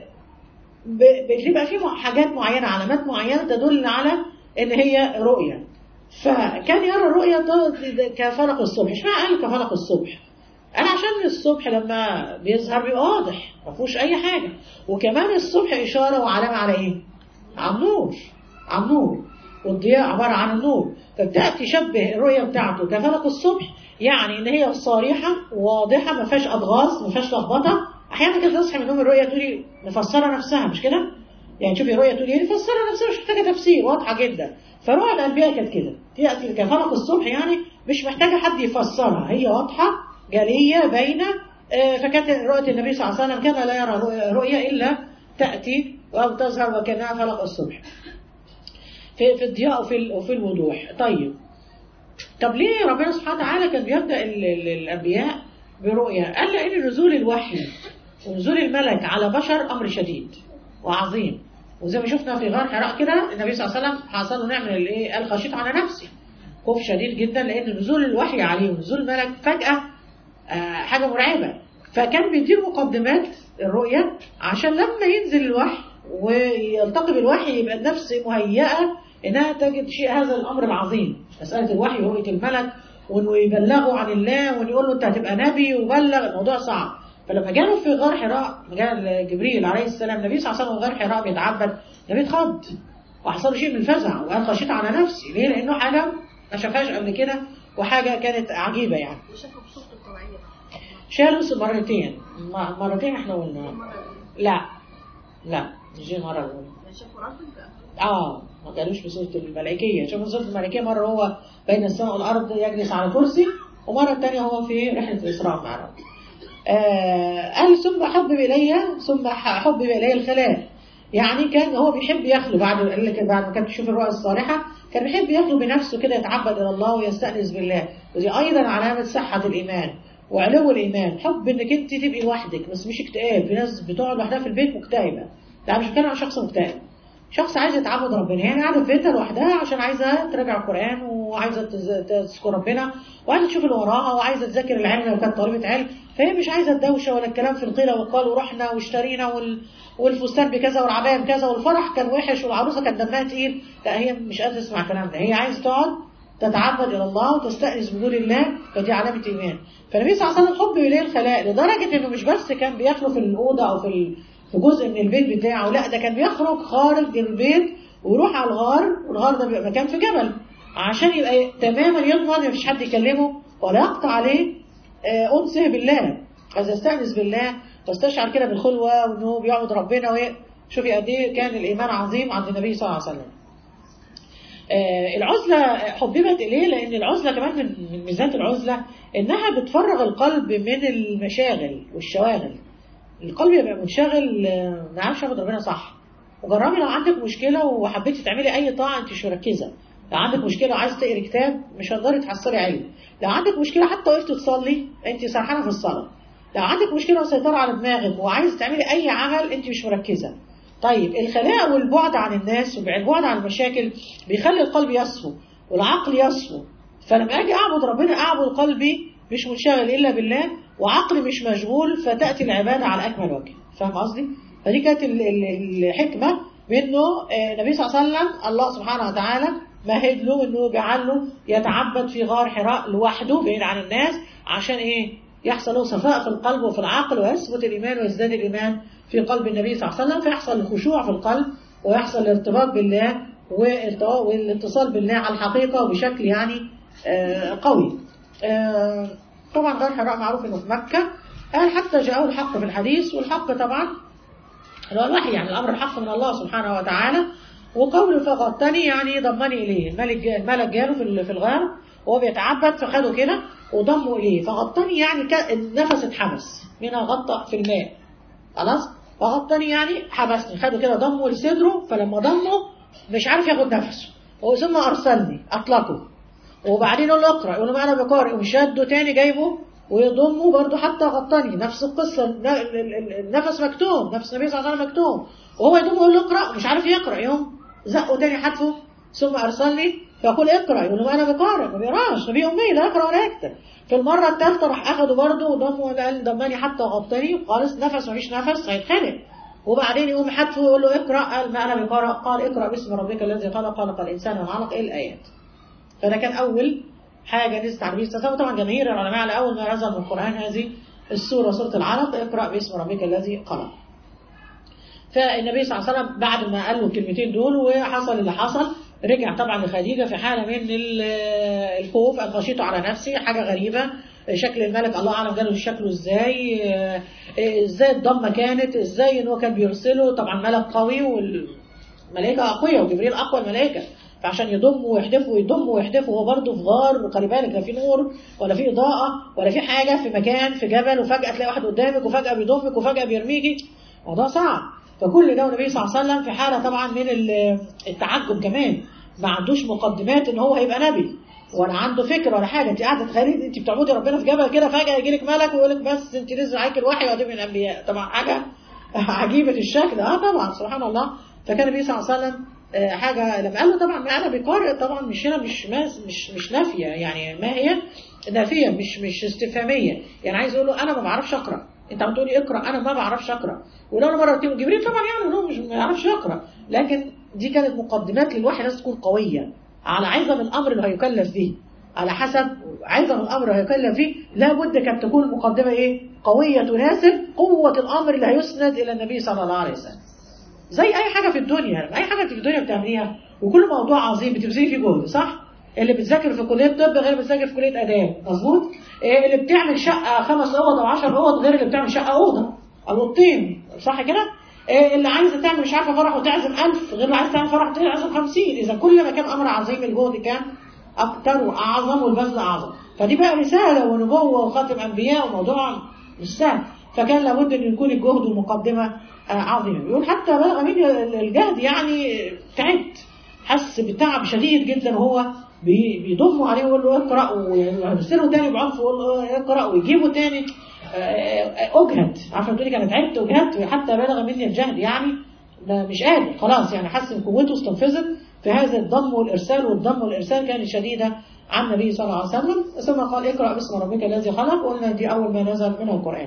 بتبقى في حاجات معينة، علامات معينة تدل على ان هي رؤية. فكان يرى الرؤية كفلق الصبح. اشمعنى قال كفلق الصبح؟ قال عشان الصبح لما بيظهر بيبقى واضح ما فيهوش اي حاجة، وكمان الصبح اشارة وعلامة على ايه؟ على النور، والضياء عبارة عن النور. فبدأ تشبه الرؤية بتاعته كفلق الصبح، يعني ان هي صريحة واضحة ما فيهاش اضغاث ما فيهاش لخبطة. احيانا كده تصحي من النوم الرؤية تقولي مفسرة نفسها، مش كده؟ يعني شوفي رؤية تقولي مفسرة نفسها مش محتاجة تفسير، واضحة جدا. فرؤية الأنبياء كانت كده، تأتي كفلق الصبح، يعني مش محتاجة حد يفسرها، هي واضحة جلية باينة. فكانت رؤية النبي صلى الله عليه وسلم كان لا يرى رؤية إلا تأتي أو تظهر وكانها فلق الصبح في الضياء وفي الوضوح. طب ليه ربنا سبحانه وتعالى كان بيبدأ الأنبياء برؤية؟ قال لأن نزول الوحي ونزول الملك على بشر أمر شديد وعظيم. وزي ما شفنا في غار حراء كده النبي صلى الله عليه وسلم حصل له نعمل الايه؟ قال خشيت على نفسي، خوف شديد جدا، لأن نزول الوحي عليه ونزول الملك فجأة حاجة مرعبة. فكان بيدير مقدمات الرؤية عشان لما ينزل الوحي ويلتقي بالوحي يبقى النفس مهيئة إنها تجد شيء هذا الأمر العظيم، مسألة الوحي ورؤية الملك، وإنه يبلغه عن الله وإنه يقول له أنت هتبقى نبي وبلغ. الموضوع صعب. فلما جاله في غار حراء، جاء جبريل عليه السلام، النبي صلى الله عليه وسلم غار حراء بيتعبد، النبي اتخض وحصل له شيء من الفزع وقال خشيت على نفسي. ليه؟ لأنه حاجة ما شافهاش قبل كده وحاجة كانت عجيبة يعني. وشافوا بصورته الطبيعية بقى. شالوا مرتين احنا قلنا. لا مش دي المرة الأولى. شافوا رجل ما قالوش بصورة الملائكية. شافوا بصورة الملائكية مرة هو بين السماء والأرض يجلس على كرسي، ومرة الثانية هو في رحلة الإسراء والمعراج. قال ثم حبب إلي الخلاء. يعني كان هو بيحب يخلو بعد ما كان بيشوف الرؤى الصالحة، كان بيحب يخلو بنفسه كده، يتعبد إلى الله ويستأنس بالله. ودي أيضا علامة صحة الإيمان وعلو الإيمان. حب إنك أنت تبقي لوحدك، بس مش اكتئاب. في ناس بتقعد لوحدها في البيت مكتئبة. لا، مش بتكلم عن شخص مكتئب، شخص عايز يتعبد ربنا. يعني قاعدة في بيتها لوحدها عشان عايزة تراجع القرآن وعايزة تذكر ربنا وعايزة تشوف اللي وراها وعايزة تذاكر العلم لو كانت طالبة علم. فهي مش عايزة الدوشة ولا الكلام في القيل والقال ورحنا واشترينا والفستان بكذا والعباية بكذا والفرح كان وحش والعروسة كان دمها تقيل. لا، هي مش قادرة تسمع الكلام ده. هي عايزة تقعد تتعبد إلى الله وتستأنس بوجود الله، فدي علامة إيمان. فالنبي صلى الله عليه وسلم حب إليه الخلاء لدرجة إنه مش بس كان بيخلو في الأوضة أو في جزء من البيت بتاعه، لا ده كان بيخرج خارج البيت ويروح على الغار، والغار ده بيبقى مكان في جبل عشان يبقى تماما يضمن مفيش حد يكلمه ولا يقطع عليه أنسه بالله، عايز يستأنس بالله واستشعر كده بالخلوة وإنه بيعبد ربنا. شوفي قد إيه كان الإيمان عظيم عند النبي صلى الله عليه وسلم. العزلة حببت إليه لأن العزلة كمان من ميزات العزلة إنها بتفرغ القلب من المشاغل والشواغل. القلب يبقى منشغل ما يعرفش يعبد ربنا صح. وجربي لو عندك مشكلة وحبيتي تعملي أي طاعة أنت مش مركزة، لو عندك مشكلة وعايز تقري كتاب مش هتقدري تحصلي علم، لو عندك مشكلة حتى وقفت تصلي أنت سرحانة في الصلاة، لو عندك مشكلة وسيطرة على دماغك وعايز تعملي أي عمل أنت مش مركزة. طيب الخلاء والبعد عن الناس والبعد عن المشاكل بيخلي القلب يصفو والعقل يصفو. فلما أجي أعبد ربنا أعبد قلبي مش منشغل إلا بالله وعقلي مش مشغول، فتأتي العبادة على أكمل وجه. فاهم قصدي؟ فدي كانت الحكمة منه. النبي صلى الله عليه وسلم الله سبحانه وتعالى مهد له إنه جعل له يتعبد في غار حراء لوحده بعيد عن الناس عشان إيه؟ يحصل له صفاء في القلب وفي العقل ويثبت الإيمان ويزداد الإيمان في قلب النبي صلى الله عليه وسلم، فيحصل الخشوع في القلب ويحصل الارتباط بالله والاتصال بالله على الحقيقة بشكل يعني قوي. طبعا غار حراء معروف انه في مكة. قال حتى جاءه الحق في الحديث، والحق طبعا اللي هو الوحي، يعني الأمر الحق من الله سبحانه وتعالى. وقوله فغطني يعني ضمني إليه. الملك جاله في الغار وهو بيتعبد فخده كده وضمه إليه. فغطني يعني النفس اتحبس، منها غطى في الماء خلاص، فغطني يعني حبسني، خده كده ضمه لصدره، فلما ضمه مش عارف ياخد نفسه ثم أرسلني أطلقه. وبعدين يقول له اقرأ، يقول له ما أنا بقارئ، وشده تاني جايبه ويضمه برضه حتى غطني، نفس القصة. النفس مكتوم، نفس النبي صلى الله عليه وسلم مكتوم، وهو يضمه يقول له اقرأ مش عارف يقرأ، يوم زقه تاني حتفه ثم أرسلني فيقول اقرأ، يقول له ما أنا بقارئ، ما بيقراش، نبي أمي لا يقرأ ولا يكتب. في المرة الثالثة راح أخده برضه وضمه وقال ضمني حتى غطني خالص، نفس مفيش نفس هيتخنق. وبعدين يقوم حتفه يقول له اقرأ، قال ما أنا بقارئ، قال اقرأ باسم ربك الذي خلق، خلق الإنسان من علق، إيه الآيات. فده كان أول حاجة نزلت على النبي صلى الله عليه وسلم. طبعا جماهير العلماء على أول ما نزل من القرآن هذه السورة، سورة العلق، اقرأ باسم ربك الذي خلق. فالنبي صلى الله عليه وسلم بعد ما قال له الكلمتين دول وحصل اللي حصل، رجع طبعا لخديجة في حالة من الخوف، أن خشيته على نفسي، حاجة غريبة، شكل الملك الله أعلم جاله شكله ازاي الضمة كانت ازاي، ان هو كان بيرسله. طبعا ملك قوي والملائكة أقوياء وجبريل أقوى الملائكة، فعشان يضم ويحدفه ويضم ويحدفه وهو برضه في غار، وخلي بالك لا في نور ولا في إضاءة ولا في حاجة، في مكان في جبل، وفجأة تلاقي واحد قدامك وفجأة بيضمك وفجأة بيرميكي، موضوع صعب. فكل ده النبي صلى الله عليه وسلم في حالة طبعا من التعجب، كمان ما عندوش مقدمات ان هو هيبقى نبي ولا عنده فكره ولا حاجه. انت قاعده تخيلي انت بتعبدي ربنا في جبل كده، فجأة يجي لك ملك ويقول لك بس انت نزل عليك الوحي وهتبقي من الانبياء. طبعا حاجه عجيبة الشكل. طبعا سبحان الله. فكان النبي صلى الله عليه وسلم حاجة لما قال له طبعا ما أنا بقارئ، طبعا مش هنا مش نافية، يعني ما هي نافية مش استفهامية، يعني عايز يقول له أنا ما بعرفش أقرأ، أنت عم تقولي اقرأ، أنا ما بعرفش أقرأ. ولو أنا مرة جبريل طبعا يعني هو مش ما يعرفش يقرأ، لكن دي كانت مقدمات للوحي لازم تكون قوية على عظم الأمر اللي هيكلف به، على حسب عظم الأمر اللي هيكلف فيه لابد كانت تكون المقدمة إيه؟ قوية تناسب قوة الأمر اللي هيسند إلى النبي صلى الله عليه وسلم. زي أي حاجة في الدنيا، أي حاجة في الدنيا بتعمليها وكل موضوع عظيم بتبذلي فيه جهد، صح؟ اللي بتذاكر في كلية طب غير بتذاكر في كلية آداب، مظبوط؟ اللي بتعمل شقة 5 أوض أو 10 أوض غير اللي بتعمل شقة أوضة أو أوضتين، صح كده؟ اللي عايزة تعمل مش عارفة فرح وتعزم 1000 غير اللي عايزة تعمل فرح وتعزم 50. إذا كل ما كان أمر عظيم الجهد كان أكتر وأعظم والبذل أعظم. فدي بقى رسالة ونبوة وخاتم أنبياء وموضوع مش سهل، فكان لابد أن يكون الجهد والمقدمة عظيمة. يقول حتى بلغ مني الجهد، يعني تعبت، حس بتعب شديد جدا وهو بيضمه عليه ويقول له اقرأ، ويرسله تاني بعنف ويقول له اقرأ، ويجيبه تاني. أجهد، عارفة تقولي أنا تعبت وجهدت، حتى بلغ مني الجهد، يعني مش قادر خلاص، يعني حس ان قوته استنفذت في هذا الضم والإرسال، والضم والإرسال كانت شديدة عن النبي صلى الله عليه وسلم. ثم قال اقرأ باسم ربك الذي خلق، قلنا دي أول ما نزل من القرآن.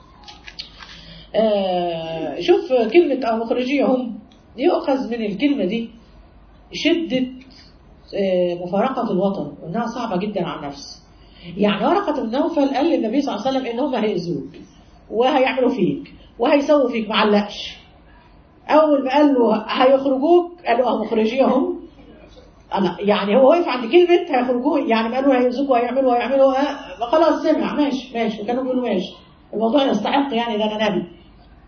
شوف كلمة أو مخرجيهم يؤخذ من الكلمة دي شدة مفارقة الوطن وإنها صعبة جدا على النفس. يعني ورقة بن نوفل قال للنبي صلى الله عليه وسلم إن هم هيأذوك وهيعملوا فيك وهيسووا فيك، معلقش. أول ما قال له هيخرجوك قال له مخرجيهم. يعني هو وقف عند كلمة هيخرجوه، يعني ما قالوا هيأذوك وهيعملوا خلاص سمع ماشي وكانوا بيقولوا ماشي الموضوع يستحق يعني ده أنا نبي.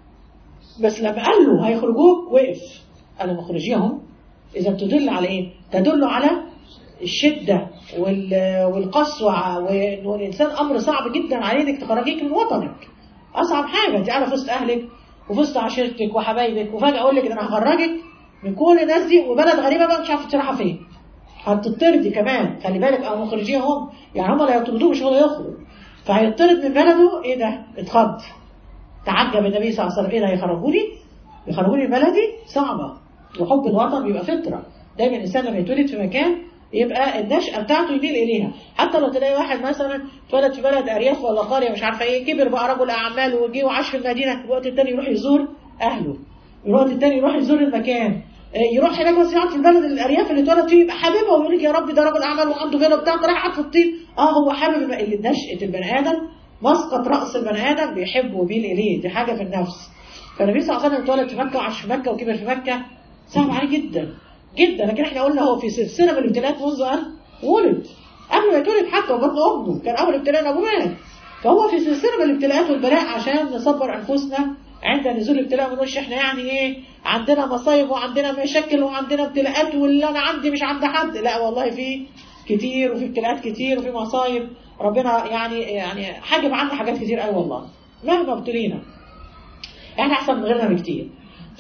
بس لما قال له هيخرجوك وقف قال له مخرجيهم. إذا تدل على إيه؟ تدل على الشدة والقسوة، وإنه الإنسان أمر صعب جدا عليه إنك تخرجيك من وطنك. أصعب حاجة أنت قاعدة في وسط أهلك وفي وسط عشيرتك وحبايبك، وفجأة أقول لك ده أنا هخرجك من كل الناس دي وبلد غريبة بقى مش عارفة تروحها فين. هتطردي كمان، خلي بالك، أو مخرجيهم يعني هم اللي هيطردوه مش هو اللي يخرج. فهيطرد من بلده. إيه ده؟ اتخض، تعجب النبي صلى الله عليه وسلم. إيه ده يخرجوني من بلدي؟ صعبة. وحب الوطن بيبقى فطرة. دايما الإنسان لما يتولد في مكان يبقى النشأة بتاعته يميل إليها. حتى لو تلاقي واحد مثلا اتولد في بلد أرياف ولا قرية مش عارفة إيه، كبر بقى رجل أعمال وجي وعاش في المدينة، الوقت التاني يروح يزور أهله، الوقت التاني يروح يزور المكان، يروح هناك بس يقعد في البلد الأرياف اللي اتولد فيه يبقى حاببها ويقول لك يا رب ده رجل أعمال وعنده فيلا بتاع رايح قاعد في الطين. هو حابب نشأة البني آدم، مسقط رأس البني آدم بيحب وبيل إليه، دي حاجة في النفس. فالنبي صلى الله عليه وسلم اتولد في مكة وعاش في مكة وكبر في مكة، صعب عليه جدا جدا. لكن احنا قلنا هو في سلسلة من الابتلاءات منذ أن ولد، قبل ما يتولد حتى وبطن أمه كان أول ابتلاء أبوه مات. فهو في سلسلة من الابتلاءات والبلاء عشان نصبر أنفسنا عند نزول الابتلاء. ما نقولش احنا يعني ايه عندنا مصايب وعندنا مشاكل وعندنا ابتلاءات واللي أنا عندي مش عند حد. لا والله في كتير، وفي ابتلاءات كتير، وفي مصايب. ربنا يعني حاجب عنا حاجات كتير قوي والله. مهما ابتلينا احنا أحسن من غيرنا بكتير.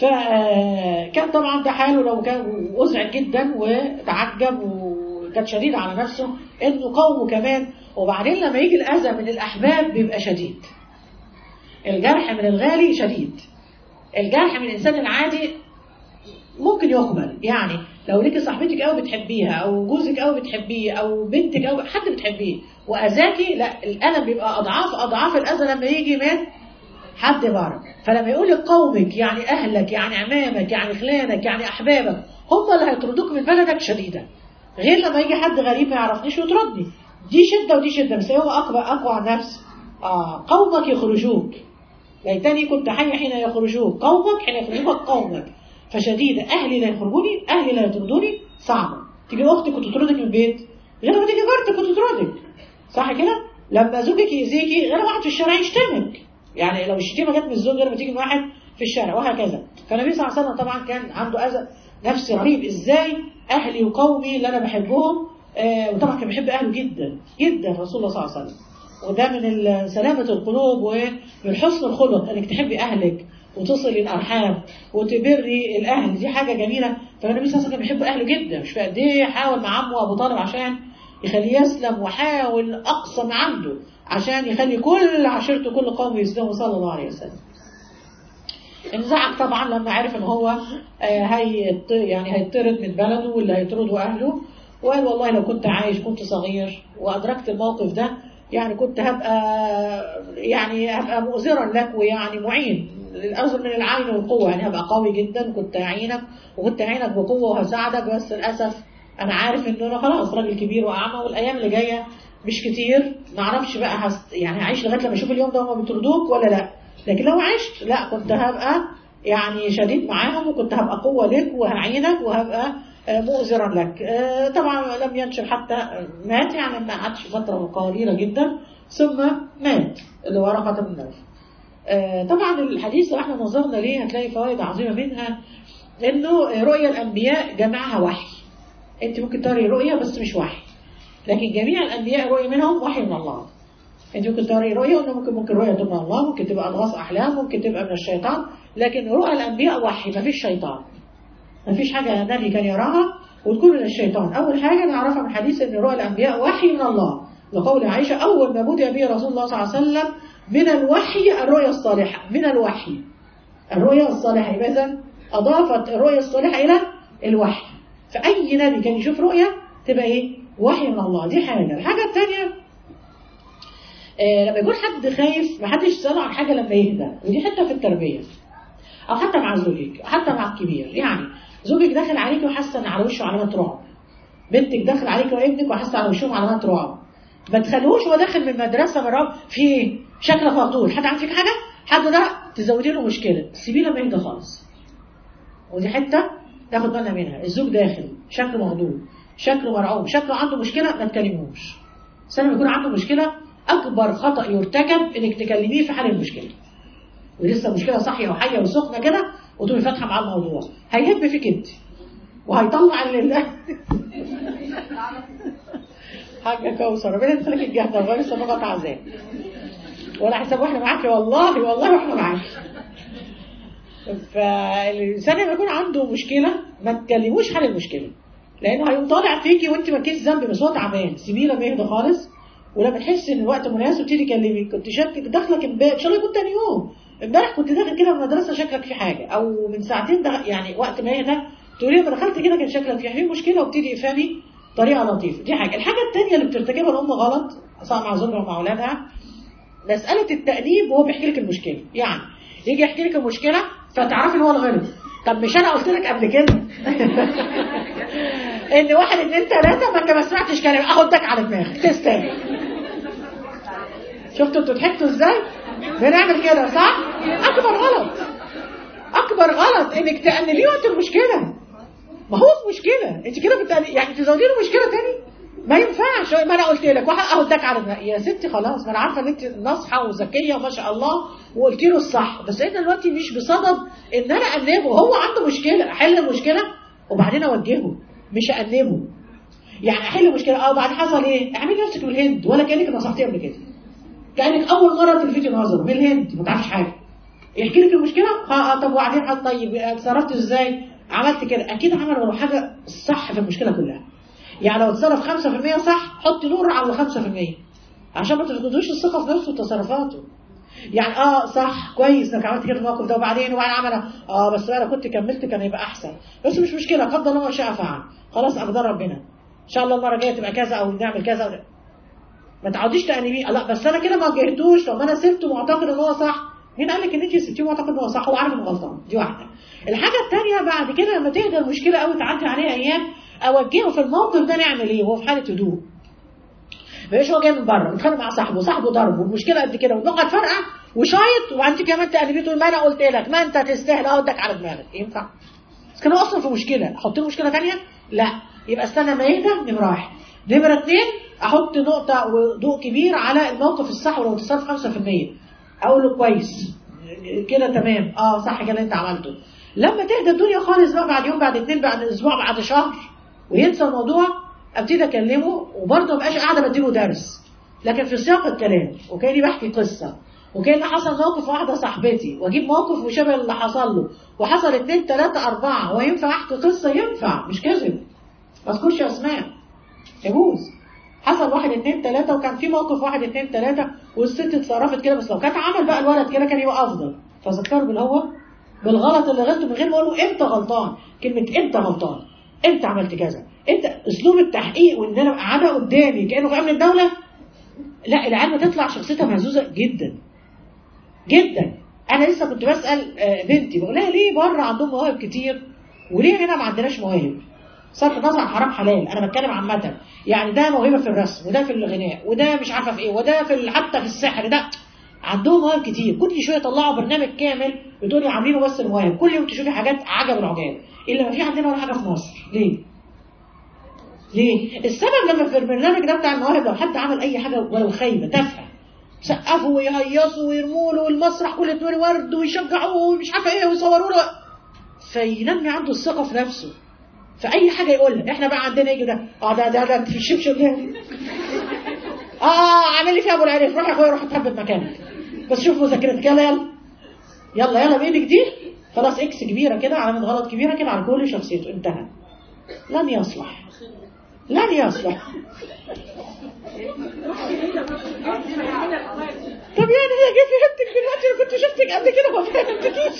فكان طبعا ده حاله لو كان أزعج جدا وتعجب وكان شديد على نفسه انه قومه كمان. وبعدين لما يجي الأذى من الأحباب بيبقى شديد. الجرح من الغالي شديد. الجرح من الإنسان العادي ممكن يقبل. يعني لو ليكي صاحبتك قوي بتحبيها او جوزك قوي بتحبيه او بنتك قوي حد بتحبيه واذاكي، لا الألم بيبقى اضعاف الاذى لما يجي من حد بره. فلما يقول لك قومك يعني اهلك يعني عمامك يعني خلانك يعني احبابك هم اللي هيطردوك من بلدك شديده، غير لما يجي حد غريب ما يعرفنيش ويطردني. دي شده ودي شده. بس هو اقوى على النفس. قومك يخرجوك، ليتني كنت حي حين يخرجوك، قومك حين يخرجوك قومك. فشديدة. أهلي لا يخرجوني، أهلي لا يطردوني، صعبة. تيجي أختك وتطردك من البيت غير ما تيجي جارتك وتطردك، صح كده؟ لما زوجك يأذيكي غير واحد في الشارع يشتمك. يعني لو الشتيمة جت من الزوج غير ما تيجي من واحد في الشارع، وهكذا. فالنبي صلى الله عليه وسلم طبعا كان عنده أذى نفسي رهيب. إزاي أهلي وقومي اللي أنا بحبهم، وطبعا كان بيحب أهله جدا جدا رسول الله صلى الله عليه وسلم. وده من سلامة القلوب ومن حسن الخلق انك تحبي اهلك وتصلي الارحام وتبري الاهل، دي حاجة جميلة. فالنبي صلى الله عليه وسلم بيحب اهله جدا. مش قد ايه حاول مع عمه ابو طالب عشان يخليه يسلم، وحاول اقصى ما عنده عشان يخلي كل عشيرته كل قومه يسلموا صلى الله عليه وسلم. انزعج طبعا لما عرف ان هو هيطرد من بلده واللي هيطرده اهله، وقال والله لو كنت عايش كنت صغير وادركت الموقف ده يعني كنت هبقى مؤزرا لك ويعني معين. الأزر من العين والقوة، يعني هبقى قوي جدا كنت أعينك وكنت أعينك بقوة وهساعدك. بس للأسف أنا عارف إن أنا خلاص راجل كبير وأعمى والأيام اللي جاية مش كتير، معرفش بقى يعني هعيش لغاية لما أشوف اليوم ده هما بيطردوك ولا لا. لكن لو عشت لا كنت هبقى يعني شديد معاهم وكنت هبقى قوة لك وهعينك وهبقى مؤزرا لك. طبعا لم ينشب حتى مات، يعني ما قعدش فترة قليلة جدا ثم مات اللي ورقة بن نوفل. طبعا الحديث لو احنا نظرنا ليه هتلاقي فوائد عظيمة منها. انه رؤيا الانبياء جمعها وحي. انت ممكن تقري رؤيا بس مش وحي، لكن جميع الانبياء رؤيا منهم وحي من الله. انت ممكن تقري رؤيا وانه ممكن رؤيا تبقى من الله، ممكن تبقى اضغاث احلام، ممكن تبقى من الشيطان، لكن رؤيا الانبياء وحي، ما فيش شيطان. ما فيش حاجة نبي كان يراها وتكون من الشيطان. أول حاجة نعرفها من حديث أن رؤى الأنبياء وحي من الله، لقول عائشة أول ما بدأ به رسول الله صلى الله عليه وسلم من الوحي الرؤيا الصالحة. من الوحي الرؤيا الصالحة، إذن أضافت الرؤيا الصالحة إلى الوحي. فأي نبي كان يشوف رؤيا تبقى إيه؟ وحي من الله. دي حاجة. الحاجة الثانية لما يكون حد خايف ما حدش يسأله عن حاجة لما يهدى، ودي حتى في التربية أو حتى مع زوجك أو حتى مع الكبير. يعني زوجك داخل عليك وحاسه ان على وشه علامات رعب بنتك داخل عليك وابنك وحاسه على وشهم علامات رعب، ما تخلوش هو داخل من المدرسه من رعب في ايه؟ شكلك مقتول، حد عارف فيك حاجه؟ حد ده تزودي له مشكله، سيبيه لما يهدى خالص. ودي حته تاخد بالنا منها، الزوج داخل شكله مغضوب، شكله مرعوب، شكله عنده مشكله، ما تكلموش. بس لما يكون عنده مشكله اكبر خطا يرتكب انك تكلميه في حل المشكله. ولسه المشكله صاحيه وحيه وسخنه كده وتقومي فاتحه معاه الموضوع، هيهب فيك انت وهيطلع اللي حاجه كوثر ربنا يدخلك الجنه وغير سابقه عذاب ولا حساب واحنا معاكي، والله والله واحنا معاكي. فالانسان لما يكون عنده مشكله ما تكلموش حل المشكله، لانه هيقوم طالع فيكي وانت ما كيش ذنب، بس هو تعبان. سيبيه لما يهدى خالص، ولما تحس ان الوقت مناسب تيجي تكلميه. كنت شاكك داخلك امبارح، ان شاء الله يكون تاني يوم، امبارح كنت داخل كده من المدرسه شكلك في حاجه، او من ساعتين يعني وقت ما يهدى تقولي لما دخلت كده كان شكلك في مشكله، وبتيجي افهمي طريقه لطيفه. دي حاجه. الحاجه الثانيه اللي بترتكبها الام غلط سواء مع زوجها ومع اولادها، مساله التأنيب وهو بيحكي لك المشكله. يعني يجي يحكي لك المشكله فتعرفي ان هو الغلط. طب مش انا قلت لك قبل كده ان 1 2 3 ما انت ما سمعتش كلام، اخدك على دماغك تستاهل. شفتوا انتوا ضحكتوا ازاي؟ بنعمل كده صح؟ اكبر غلط، اكبر غلط انك تأنبيه وقت المشكله. ما هو مشكله انت كده يعني تزودي له مشكله تاني، ما ينفعش. ما انا قلت لك اهدك على دماغك يا ستي، خلاص ما انا عارفه ان انت ناصحه وذكيه وما شاء الله وقلت له الصح، بس احنا دلوقتي مش بصدد ان انا انبه. هو عنده مشكله، احل المشكله وبعدين اوجهه، مش انبه. يعني احل المشكله وبعدين حصل ايه؟ اعملي نفسك من الهند ولا كانك نصحتيه قبل كده، كانك اول مره تلفتي نظره من الهند ما تعرفش حاجه. يحكي لك المشكله طب وبعدين طيب اتصرفت ازاي؟ عملت كده. اكيد عمل ورا حاجه صح في المشكله كلها. يعني لو اتصرف 5% صح حط نور على 5%، عشان ما تفقدوش الثقه في نفسه وتصرفاته. يعني صح كويس انك عملت كده في الموقف ده، وبعدين عملها بس انا كنت كملت كان يبقى احسن، بس مش مشكله، قدر الله ما شاء فعل، خلاص اقدر ربنا ان شاء الله المره الجايه تبقى كذا او نعمل كذا. ما تعوديش تأنبيه، لا بس انا كده ما وجهتوش، طب انا سبته معتقد ان هو صح. مين قال لك ان انت سبتيه معتقد ان هو صح؟ هو عارف انه غلطان. دي واحده. الحاجه الثانيه بعد كده لما تهدى المشكله قوي تعدي عليها ايام، اوجهه في الموقف ده نعمل ايه وهو في حاله هدوء. مش هو جاي من بره متخانق مع صاحبه ضربه والمشكله قد كده ونقعد فرقه وشايط، وانت كمان تأنبيه تقول ما انا قلت لك، ما انت تستاهل اودك على دماغك. ينفع؟ بس كان اصلا في مشكله احط له مشكله ثانيه؟ لا. يبقى استنى ما يهدى. نمره 1. نمره 2 احط نقطه وضوء كبير على الموقف الصح. ولو تصرف 5% اقول له كويس كده تمام، صح كده اللي انت عملته. لما تهدى الدنيا خالص بقى بعد يوم بعد 2 بعد اسبوع بعد شهر وينسى الموضوع، ابتدي اكلمه وبرضه ما بقاش قاعده بديله درس، لكن في سياق الكلام وكاني بحكي قصه، وكان حصل موقف واحده صاحبتي واجيب موقف مشابه اللي حصل له وحصل 2 3 4. هو ينفع احكي قصه؟ ينفع، مش كذب. ما اذكرش اسماء، يجوز. حصل 1 2 3 وكان في موقف 1 2 3 والست اتصرفت كده، بس لو كانت عمل بقى الولد كده كان يبقى افضل. فذكره بالغلط اللي غلطه من غير ما اقول له امتى غلطان. كلمه امتى غلطان، امتى عملت كذا، انت اسلوب التحقيق وان انا قاعده قدامي كانه في امن الدوله. لا، العيال بتطلع شخصيتها مهزوزه جدا جدا. انا لسه كنت بسال بنتي بقول لها ليه بره عندهم مواهب كتير وليه هنا ما عندناش مواهب؟ صرف النظر عن حرام حلال، انا بتكلم عامه. يعني ده موهبه في الرسم، وده في الغناء، وده مش عارفه في ايه، وده في حتى في السحر. ده عندهم مواهب كتير. كل شويه يطلعوا برنامج كامل بتقولي عاملينه بس المواهب، كل يوم تشوفي حاجات عجب العجاب. اللي ما في عندنا ولا حاجه في مصر. ليه؟ السبب لما في البرنامج ده بتاع المواهب لو حد عمل اي حاجه ولو خايبه تافهه سقفوا ويهيصوا ويرموا له والمسرح كله يتملي ورد ويشجعوه ومش عارفه ايه ويصوروا له، فينمي عنده الثقه في نفسه. فاي حاجه يقولها. احنا بقى عندنا يجي ده ده في الشبشب ده عامل لي فيها ابو العريف، روح يا اخويا روح اتثبت مكانك بس شوف مذاكرتك. يلا بايدك دي خلاص. اكس كبيره كده، علامه غلط كبيره كده على كل شخصيته. انتهى. لن يصلح. طب يعني انا جاي فهمتك دلوقتي، انا كنت شفتك قبل كده ما فهمتكيش.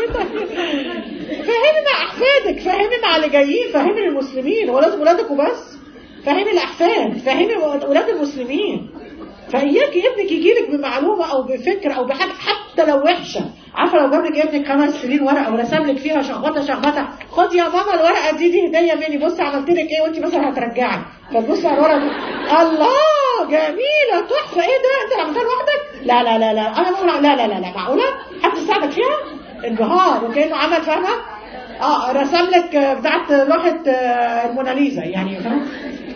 فهمنا احفادك، فهمي مع اللي جايين، فهمي المسلمين. ولازم ولادك وبس؟ فهمي الاحفاد، فهمي ولاد المسلمين. فإياكي ابنك يجيلك بمعلومة أو بفكرة أو بحاجة حتى لو وحشة. عارفة لو جاب لك ابنك 5 سنين ورقة ورسم لك فيها شخبطة، خد يا ماما الورقة دي هدية مني، بصي عملت لك إيه وأنت مثلا هترجعي، فتبصي على الورقة الله جميلة تحفة، إيه ده أنت اللي عملتها لوحدك؟ لا لا لا لا أنا بقول لا معقولة؟ حد يساعدك فيها؟ انبهار، وكأنه عمل فاهمة؟ رسم لك بتاعت لوحة الموناليزا يعني، فاهم؟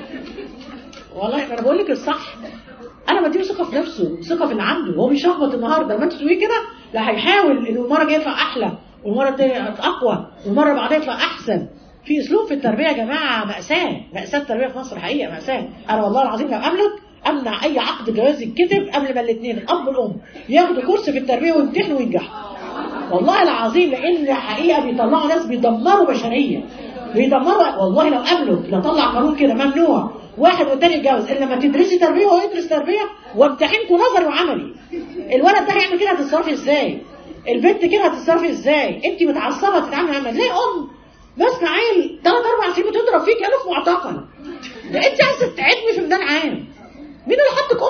والله انا بقول لك الصح. انا بديله ثقه في نفسه، ثقه في اللي عنده. هو بيشخبط النهارده لما انت تقولي كده، لا هيحاول انه المره الجايه يطلع احلى، والمره الثانيه اقوى، والمره بعدها يطلع احسن. في اسلوب في التربيه يا جماعه ماساه التربيه في مصر حقيقه ماساه. انا والله العظيم لو املك امنع اي عقد جواز يتكتب قبل ما الاثنين الاب والام ياخدوا كورس في التربيه ويمتحنوا وينجحوا. والله العظيم، لان حقيقه بيطلعوا ناس بيدمروا بشريه، بيدمروا. والله لو املك لطلع قانون كده ممنوع واحد والتاني يتجوز الا لما تدرسي تربيه وهو يدرس تربيه، وامتحنكم نظري وعملي. الولد ده هيعمل كده هتتصرفي ازاي؟ البنت كده هتتصرفي ازاي؟ انت متعصبه تتعاملي معاها ازاي؟ ماسكه عيل 3 4 سنين بتضرب فيك انا في معتقل، ده انت عايزه تعدمي في ميدان عام. مين اللي حطك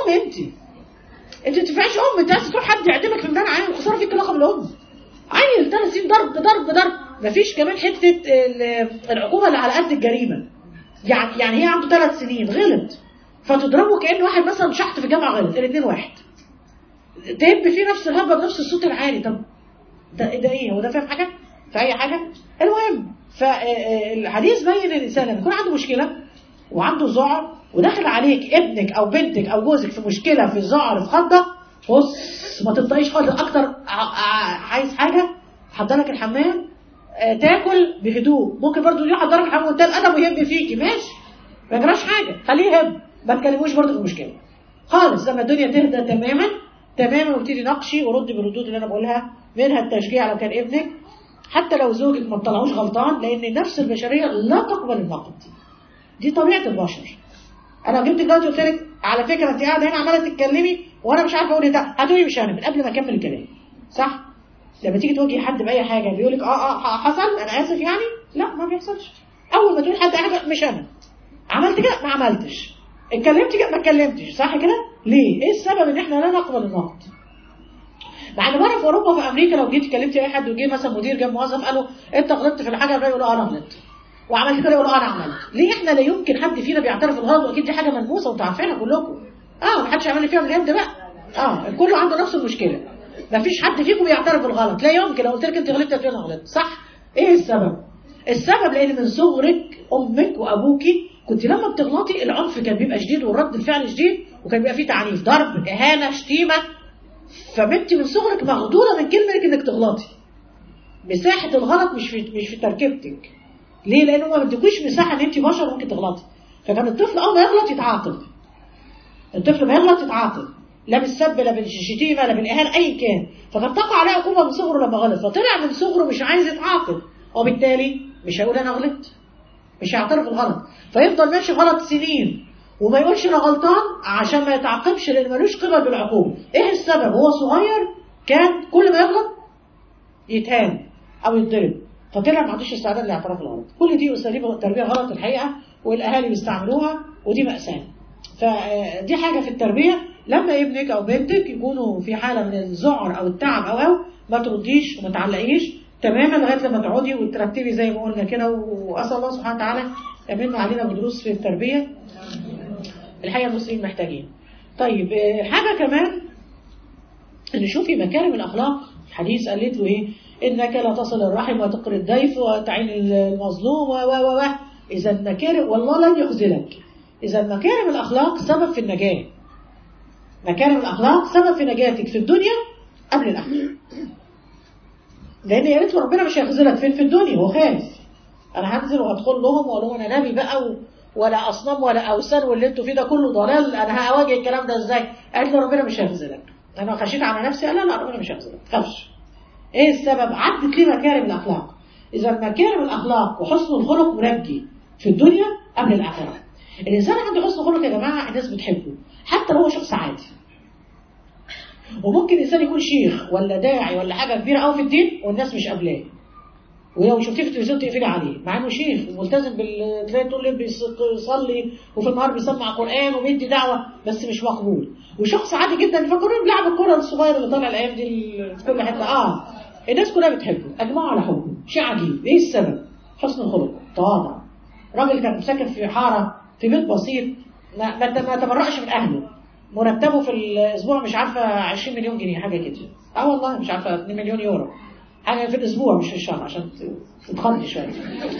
انت ما تنفعش انت عايزه تروح حد يعدمك في ميدان عام، خساره فيك لقب الام. عيل 3 سنين ضرب. مفيش كمان حته العقوبه اللي على قد الجريمه. يعني هي عنده 3 سنين غلط، فتضربه كأنه واحد مثلا شحط في الجامعة غلط، الاثنين واحد، تهب فيه نفس الهبة بنفس الصوت العالي. طب ده ايه؟ هو ده فاهم حاجة في اي حاجة؟ المهم، فالحديث بين الانسان لما يكون عنده مشكلة وعنده ذعر وداخل عليك ابنك او بنتك او جوزك في مشكلة، في ذعر، في خضة، بص ما تفضليش خالص. اكتر عايز حاجة حضرلك الحمام، تاكل بهدوء، ممكن برضو يروح يحضرك الحمام وانت الادب ويهب فيكي، ماشي ما يجراش حاجه، خليه يهب، ما تكلموش برضو في المشكله خالص. لما الدنيا تهدى تماما وابتدي نقشي وردي بالردود اللي انا بقولها، منها التشجيع لو كان ابنك، حتى لو زوجك ما تطلعوش غلطان، لان النفس البشريه لا تقبل النقد، دي طبيعه البشر. انا جبت دلوقتي قلت لك على فكره انت قاعده هنا عماله تتكلمي وانا مش عارفه اقول ايه، ده هتقولي مش انا من قبل ما اكمل الكلام، صح؟ لما تيجي تواجهي حد باي حاجه بيقول لك حصل انا اسف يعني، لا ما بيحصلش. اول ما تقول حد حاجه مش انا عملت كده، ما عملتش، اتكلمت كده، ما اتكلمتش، صح كده؟ ليه؟ ايه السبب ان احنا لا نقبل النقد؟ مع ان بره في اوروبا وفي امريكا لو جيت كلمتي اي حد وجي مثلا مدير جاب موظف قال له انت غلطت في الحاجه ده، يقول له انا غلطت، وعملت كده يقول له انا عملت. ليه احنا لا يمكن حد فينا بيعترف بالغلط؟ واكيد دي حاجه ملموسه وانتوا عارفينها كلكم. ما حدش يعمل لي فيها من اليد بقى. كله عنده نفس المشكله، ما فيش حد فيكم بيعترف بالغلط. لا يمكن. لو قلت لك انت غلطت هتقول انا غلطت، صح؟ ايه السبب؟ السبب لان من صغرك امك وابوكي كنت لما بتغلطي العنف كان بيبقى شديد والرد الفعل شديد، وكان بيبقى فيه تعنيف، ضرب، اهانه، شتيمه. فبنتي من صغرك مغدوره من كلمه انك تغلطي. مساحه الغلط مش في تركيبتك. ليه؟ لانه ما بدكوش مساحه ان انت بشر ممكن تغلطي. فكان الطفل اول ما يغلط يتعاقب. الطفل ما يغلط يتعاقب، لا بالسب لا بالشتيمه لا بالاهانه ايا كان. فكانت تقع عليه عقوبه من صغره لما غلط، فطلع من صغره مش عايز يتعاقب، وبالتالي مش هيقول انا غلطت، مش هيعترف بالغلط، فيفضل ماشي غلط سنين وما يقولش انا غلطان عشان ما يتعاقبش، لان ملوش قبل بالعقوبه. ايه السبب؟ هو صغير كان كل ما يغلط يتهان او يتضرب، فطلع ما عندوش استعداد لاعتراف بالغلط. كل دي اساليب تربيه غلط الحقيقه، والاهالي بيستعملوها، ودي مأساة. فدي حاجه في التربيه. لما ابنك او بنتك يكونوا في حاله من الذعر او التعب او ما ترديش وما تعلقيش تماما لغايه لما تقعدي وترتبي زي ما قلنا كده. واسال الله سبحانه وتعالى يمن علينا بدروس في التربيه الحقيقه المسلمين محتاجين. طيب حاجه كمان ان شوفي مكارم الاخلاق. الحديث قالت له ايه؟ انك لا تصل الرحم وتقري الضيف وتعين المظلوم و اذا المكارم والله لن يخذلك. اذا مكارم الاخلاق سبب في النجاه. مكارم الاخلاق سبب في نجاتك في الدنيا قبل الاخره. لان يا ريت ربنا مش هيخذلك فين في الدنيا. هو خايف انا هنزل وهدخل لهم واقول لهم انا نبي بقى ولا اصنام ولا اوثان واللي انتوا فيه ده كله ضلال، انا هواجه الكلام ده ازاي؟ قال له ربنا مش هيخذلك. انا خشيت على نفسي، لا ربنا مش هيخذلك، ما تخافش. ايه السبب؟ عدت ليه مكارم الاخلاق. اذا مكارم الاخلاق وحسن الخلق منجي في الدنيا قبل الاخره. الانسان عنده حسن خلق يا جماعه الناس بتحبه حتى لو هو شخص عادي. وممكن الانسان يكون شيخ ولا داعي ولا حاجه كبيره قوي في الدين والناس مش قابلاه. ولو شفتيه في التلفزيون تقفلي عليه، مع انه شيخ ملتزم تلاقي طول الليل بيصلي وفي النهار بيسمع قران وبيدي دعوه، بس مش مقبول. وشخص عادي جدا فاكرين بيلعب الكوره الصغير اللي طالع الايام دي في كل حته، الناس كلها بتحبه، اجمعوا على حبه. شيء عجيب. ايه السبب؟ حسن الخلق، تواضع. راجل كان ساكن في حاره في بيت بسيط، ما تبرأش من اهله، مرتبه في الاسبوع مش عارفه 20 مليون جنيه حاجه كده، والله مش عارفه 2 مليون يورو حاجه في الاسبوع مش في الشهر عشان تتخضي شويه.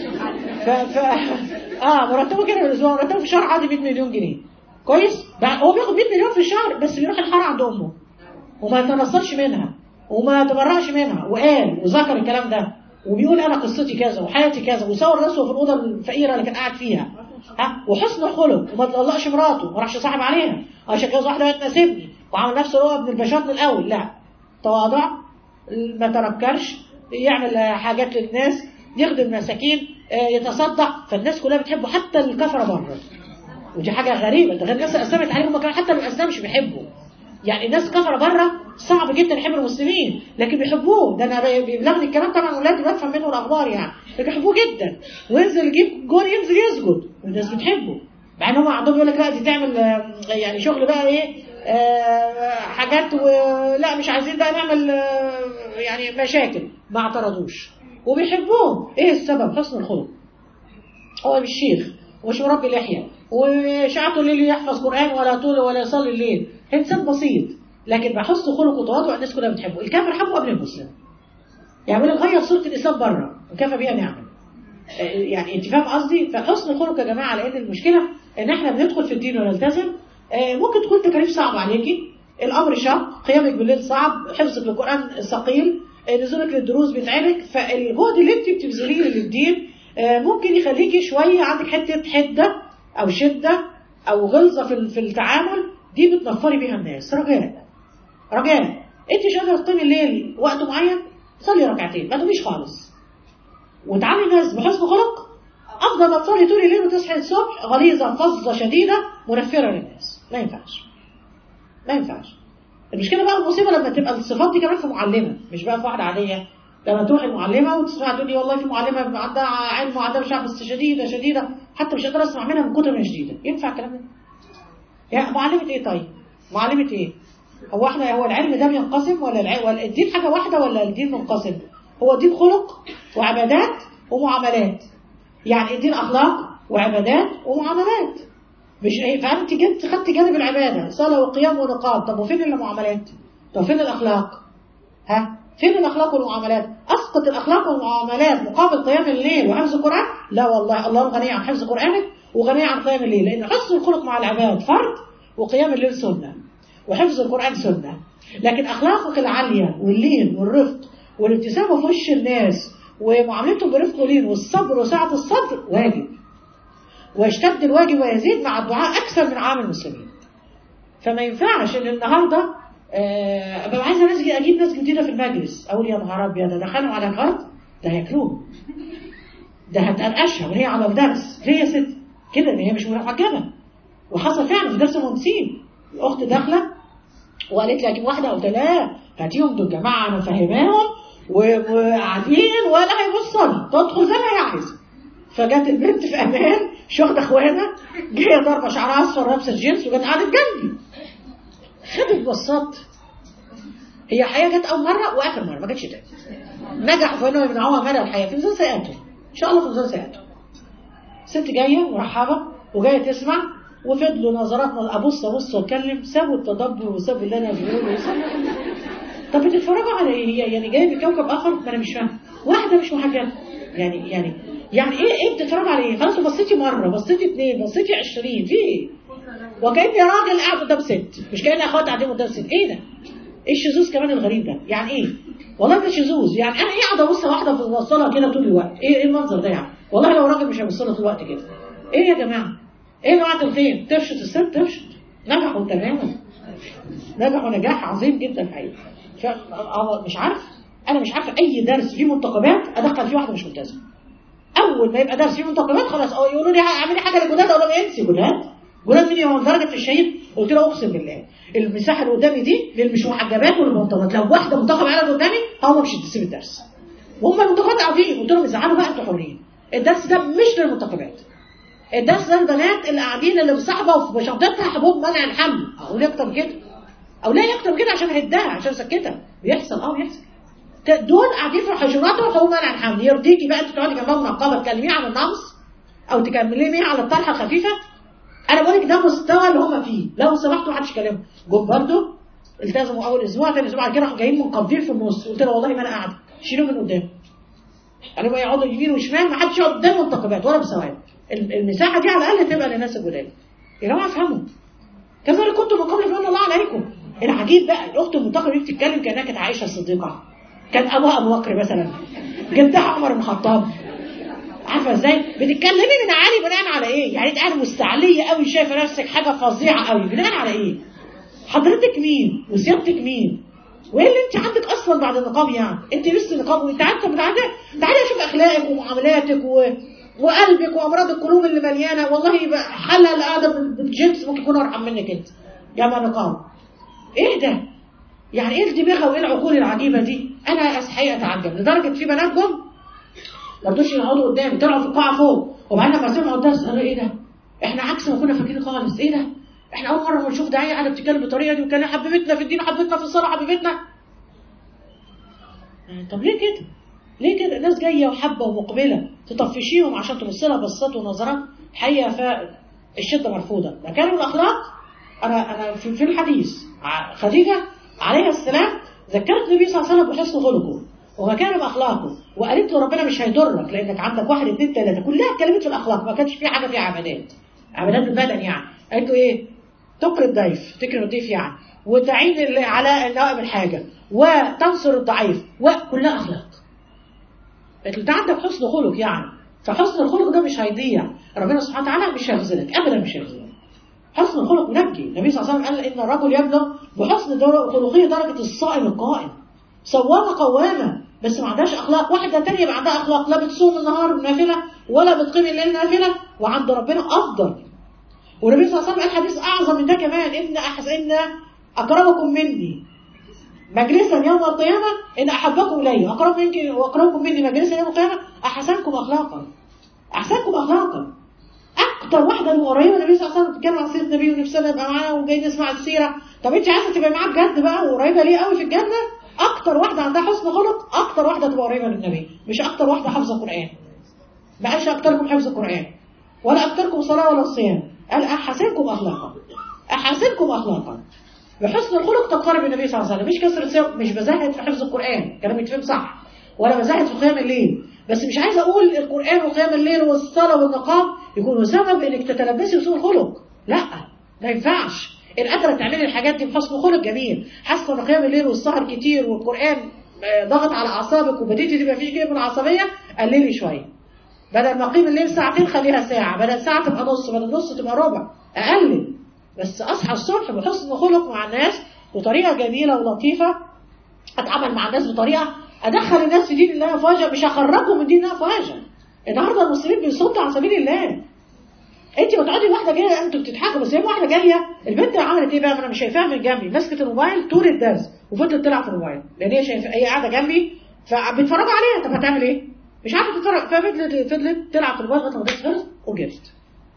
مرتبه كده في الاسبوع، مرتبه في الشهر عادي 100 مليون جنيه. كويس؟ هو بياخد 100 مليون في الشهر بس بيروح الحاره عند امه وما يتنصلش منها وما يتبرعش منها، وقال وذكر الكلام ده وبيقول انا قصتي كذا وحياتي كذا، وصور نفسه في الاوضه الفقيره اللي كان قاعد فيها. وحسن الخلق، وما طلقش مراته، ما راحش صاحب عليها عشان جوز واحده ما تناسبني، وعمل نفسه هو ابن البشر من الاول. لا، تواضع، ما تنكرش، يعمل حاجات للناس، يخدم المساكين، يتصدق، فالناس كلها بتحبه حتى الكفره بره. ودي حاجه غريبه، ده غير الناس اسلمت عليهم كمان، حتى اللي ما اسلمش بيحبوا. يعني الناس كفره بره صعب جدا يحبوا المسلمين، لكن بيحبوه. ده انا بيبلغني الكلام طبعا، ولادي بفهم منه الاخبار يعني، بيحبوه جدا. وينزل يجيب جول ينزل يسجد، والناس بتحبه، مع ان هم عندهم يقول لك لا دي تعمل يعني شغل بقى ايه، حاجات، ولا مش عايزين بقى نعمل يعني مشاكل. ما اعترضوش وبيحبوه. ايه السبب؟ حسن الخلق. هو مش شيخ ومش مربي لحيه وشعته الليل يحفظ قران ولا طول ولا يصلي الليل، انسان بسيط لكن بحسن خلق وتواضع الناس كلها بتحبه. الكافر حبه قبل المسلم، يعني بيقول لك غير صوره الاسلام بره وكفى بيها نعمه. يعني انت فاهم قصدي؟ فحسن الخلق يا جماعه، لان المشكله ان احنا بندخل في الدين ونلتزم، ممكن تكون تكاليف صعبه عليكي، الامر شاق، قيامك بالليل صعب، حفظك للقران ثقيل، نزولك للدروس بيتعبك، فالجهد اللي انت بتبذليه للدين ممكن يخليكي شويه عندك حته حده او شده او غلظه في التعامل، دي بتنفري بيها الناس. رجاء انت مش قادره تقيمي الليل وقت معين، صلي ركعتين، ما تقوميش خالص، وتعاملي الناس بحسن خلق. افضل ما تصلي طول الليل وتصحي الصبح غليظه فظه شديده منفره للناس. ما ينفعش. المشكله بقى المصيبه لما تبقى الصفات دي كمان في معلمه، مش بقى في واحده عاديه. لما تروح المعلمه وتسمع تقول لي والله في معلمه عندها علم وعندها مش عارف بس شديده حتى مش قادره اسمع منها من كتر ما شديده. ينفع الكلام ده؟ يعني معلمه ايه؟ طيب معلمه ايه؟ هو العلم ده بينقسم ولا الدين حاجه واحده ولا الدين منقسم؟ هو الدين خلق وعبادات ومعاملات. يعني الدين اخلاق وعبادات ومعاملات، مش ايه؟ فانت جبت خدت جانب العباده صلاه وقيام ونقاط، طب وفين المعاملات؟ طب فين الاخلاق؟ فين الاخلاق والمعاملات؟ اسقط الاخلاق والمعاملات مقابل قيام الليل وحفظ القران؟ لا والله، الله غني عن حفظ قرانك وغني عن قيام الليل، لان حسن الخلق مع العباد فرض، وقيام الليل سنه، وحفظ القران سنه. لكن اخلاقك العاليه واللين والرفق والابتسامه في وش الناس ومعاملتهم برفق ولين والصبر وسعه الصدر واجب، ويشتد الواجب ويزيد مع الدعاء اكثر من عام المسلمين. فما ينفعش ان النهارده ابقى عايزه اجيب ناس جديده في المجلس، اقول يا نهار ابيض ده دخلوا على الغد ده هياكلوه، ده هتقرقشها وهي على الدرس. ليه يا ست كده؟ هي مش محجبه. وحصل فعلا في درس مهندسين، الاخت داخله وقالت لي اجيب واحده، قلت لا هاتيهم دول جماعه انا فاهماهم وقاعدين ولا هيبصوا، تدخل زي ما هي عايزه. فجت البنت في امان، مش واخده اخوانها، جايه ضربه شعرها اصفر لابسه جينز وجت قعدت جنبي، خدت بصات. هي الحقيقه جت اول مره واخر مره، ما جتش تاني. نجحوا في انهم يمنعوها مدى الحياه في ميزان سيئاتهم ان شاء الله، في ميزان سيئاتهم. ست جايه مرحبه وجايه تسمع، وفضلوا نظراتنا ابص واتكلم، سابوا التدبر وسابوا اللي انا بقوله. طب بتتفرجوا على ايه؟ هي يعني جايه من كوكب اخر؟ ما انا مش فاهم. واحده مش محجبه يعني ايه بتتفرجوا على ايه؟ خلاص بصيتي مره، بصيتي اثنين، بصيتي 20، في ايه؟ وكأني راجل قاعد قدام ست، مش كأني اخوات قاعدين قدام ست. ايه ده؟ ايه الشذوذ كمان الغريب ده؟ يعني ايه؟ والله ده شذوذ. يعني انا ايه قاعده ابص واحده بوصلها كده طول الوقت؟ ايه المنظر ده يعني؟ والله لو راجل مش هيبص لها طول الوقت كده. ايه يا جماعه؟ ايه يا جماعه الخير؟ تفشت الست، تفشت. نجحوا تماما، نجحوا نجاح عظيم جدا الحقيقه. مش عارف، انا مش عارفه اي درس فيه منتقبات ادخل فيه واحده مش ملتزمه. اول ما يبقى درس فيه منتقبات خلاص، او يقولوا لي اعملي حاجه للجداد، اقول لهم انسي جداد مين يوم درجه في الشهيد؟ قلت له اقسم بالله المساحه اللي قدامي دي للمش محجبات والمنتقبات، لو واحده منتقبه قاعده قدامي هو مش هتسيب الدرس. وهم المنتخبات قاعدين. قلت لهم ازعلوا بقى، انتوا حرين. الدرس ده مش للمنتخبات، الدرس ده البنات اللي قاعدين اللي مصاحبه وفي شنطتها حبوب منع الحمل. او ليه اكتر من كده؟ او ليه اكتر من كده؟ عشان هدها، عشان سكتها. بيحصل بيحصل. دول قاعدين في حجراتهم وحبوب منع الحمل. يرضيكي بقى انت تقعدي جنبها منقبه تكلميه عن النقص او تكلميه على الطرحه الخفيفه؟ انا بقول لك ده مستوى اللي هم فيه. لو سمحتوا ما حدش يكلمهم. جم برضه التزموا اول اسبوع، ثاني اسبوع كده راحوا جايين منقبضين في النص. قلت له والله ما انا قاعده، شيلوه من قدام. قالوا بقى يقعدوا يمين وشمال، ما حدش يقعد قدام المنتخبات ولا بسواد. المساحه دي على الاقل تبقى للناس الجداد. يا جماعه افهموا، كذلك كنتم من قبل فمن الله عليكم. العجيب بقى الاخت المنتخبه دي بتتكلم كانها كانت عائشه الصديقه، كان ابوها ابو بكر مثلا، جدها عمر بن الخطاب. عارفه ازاي بتتكلمي من عالي بناء على ايه؟ يعني انت قاعده مستعليه قوي شايفه نفسك حاجه فظيعه قوي، بناء على ايه؟ حضرتك مين وسيادتك مين؟ وايه اللي انت عندك اصلا بعد النقاب؟ يعني انت لسه نقاب وانت عارفه تعالي اشوف اخلاقك ومعاملاتك وقلبك وامراض القلوب اللي مليانه. والله يبقى حلها اللي قاعده بالجنس ممكن يكون ارحم منك انت جامع نقاب. ايه ده؟ يعني ايه الدماغ وايه العقول العجيبه دي؟ انا حقيقه اتعجب لدرجه في بنات جم ما رضوش يقعدوا قدامي، طلعوا في القاعه فوق، وبعدين لما سمعوا الدرس قالوا ايه ده؟ احنا عكس ما كنا فاكرين خالص. ايه ده؟ احنا اول مره نشوف داعيه قاعده بتتكلم بالطريقه دي، وكان حبيبتنا في الدين، حبيبتنا في الصلاه، حبيبتنا. طب ليه كده؟ ليه كده؟ الناس جايه وحابه ومقبله تطفشيهم عشان تبص لها بصات ونظرات حقيقه. فالشده مرفوضه. مكارم الاخلاق، انا في الحديث خديجه عليها السلام ذكرت النبي صلى الله عليه وسلم بحسن خلقه ومكارم اخلاقه، وقالت له ربنا مش هيضرك لانك عندك 1 2 3. كلها اتكلمت في الاخلاق، ما كانش في حاجه فيها عبادات البدن. يعني قالت له ايه؟ تقري الضيف، تكرم الضيف يعني، وتعين على النوائب الحاجه، وتنصر الضعيف، وكلها اخلاق. قالت له انت عندك حسن خلق يعني، فحسن الخلق ده مش هيضيع، ربنا سبحانه وتعالى مش هيخذلك ابدا، مش هيخذلك. حسن الخلق منجي. النبي صلى الله عليه وسلم قال ان الرجل يبلغ بحسن خلقه درجه الصائم القائم. صوامه قوامه بس ما عندهاش اخلاق. واحده ثانيه يبقى عندها اخلاق، لا بتصوم النهار نافله ولا بتقيم الليل نافله، وعند ربنا افضل. والنبي صلى الله عليه وسلم قال حديث اعظم من ده كمان، ان اقربكم مني مجلسا يوم القيامه ان احبكم الي، واقربكم مني مجلسا يوم القيامه احسنكم اخلاقا. احسنكم اخلاقا. اكتر واحده اللي قريبه النبي صلى الله عليه وسلم بتتكلم عن سيره النبي ونفسنا نبقى معاه وجاي نسمع السيره. طب انت عايزه تبقى معاه بجد بقى وقريبه ليه قوي في الجنه؟ اكتر واحده عندها حسن خلق، اكتر واحده تبقى قريبه للنبي، مش اكتر واحده حافظه القران. ما قالش اكتركم حفظ القران ولا اكتركم صلاه ولا صيام، قال احسنكم اخلاقا. احسنكم اخلاقا. بحسن الخلق تقترب النبي صلى الله عليه وسلم، مش كثره صيام، مش بزهد في حفظ القران، كلام يتفهم صح، ولا بزهد في قيام الليل، بس مش عايزه اقول القران وقيام الليل والصلاه والنقاب يكونوا سبب انك تتلبسي سوء الخلق. لا، ما ينفعش. ان قادره تعملي الحاجات دي بحسن خلق جميل، حاسه ان قيام الليل والسهر كتير والقران ضغط على اعصابك وبديتي تبقى فيش جيب من العصبيه، قللي شويه. بدل ما اقيم الليل ساعتين خليها ساعه، بدل ساعه تبقى نص، بدل نص تبقى ربع، اقلل. بس اصحى الصبح بحسن خلق مع الناس بطريقه جميله ولطيفه، اتعامل مع الناس بطريقه ادخل الناس في دين الله افواجا، مش هخرجهم من دين الله افواجا. النهارده المسلمين بيصدوا عن سبيل الله. انت بتقعدي واحده جايه انتوا بتضحكوا، بس هي واحده جايه البنت عملت ايه بقى؟ ما انا مش شايفاها من جنبي، مسكت الموبايل طول الدرس وفضلت تلعب في الموبايل، لان هي شايفه هي قاعده جنبي فبيتفرجوا عليها. طب هتعمل ايه؟ مش عارفه تتفرج، ففضلت تلعب في الموبايل لغايه ما خلصت وجرت.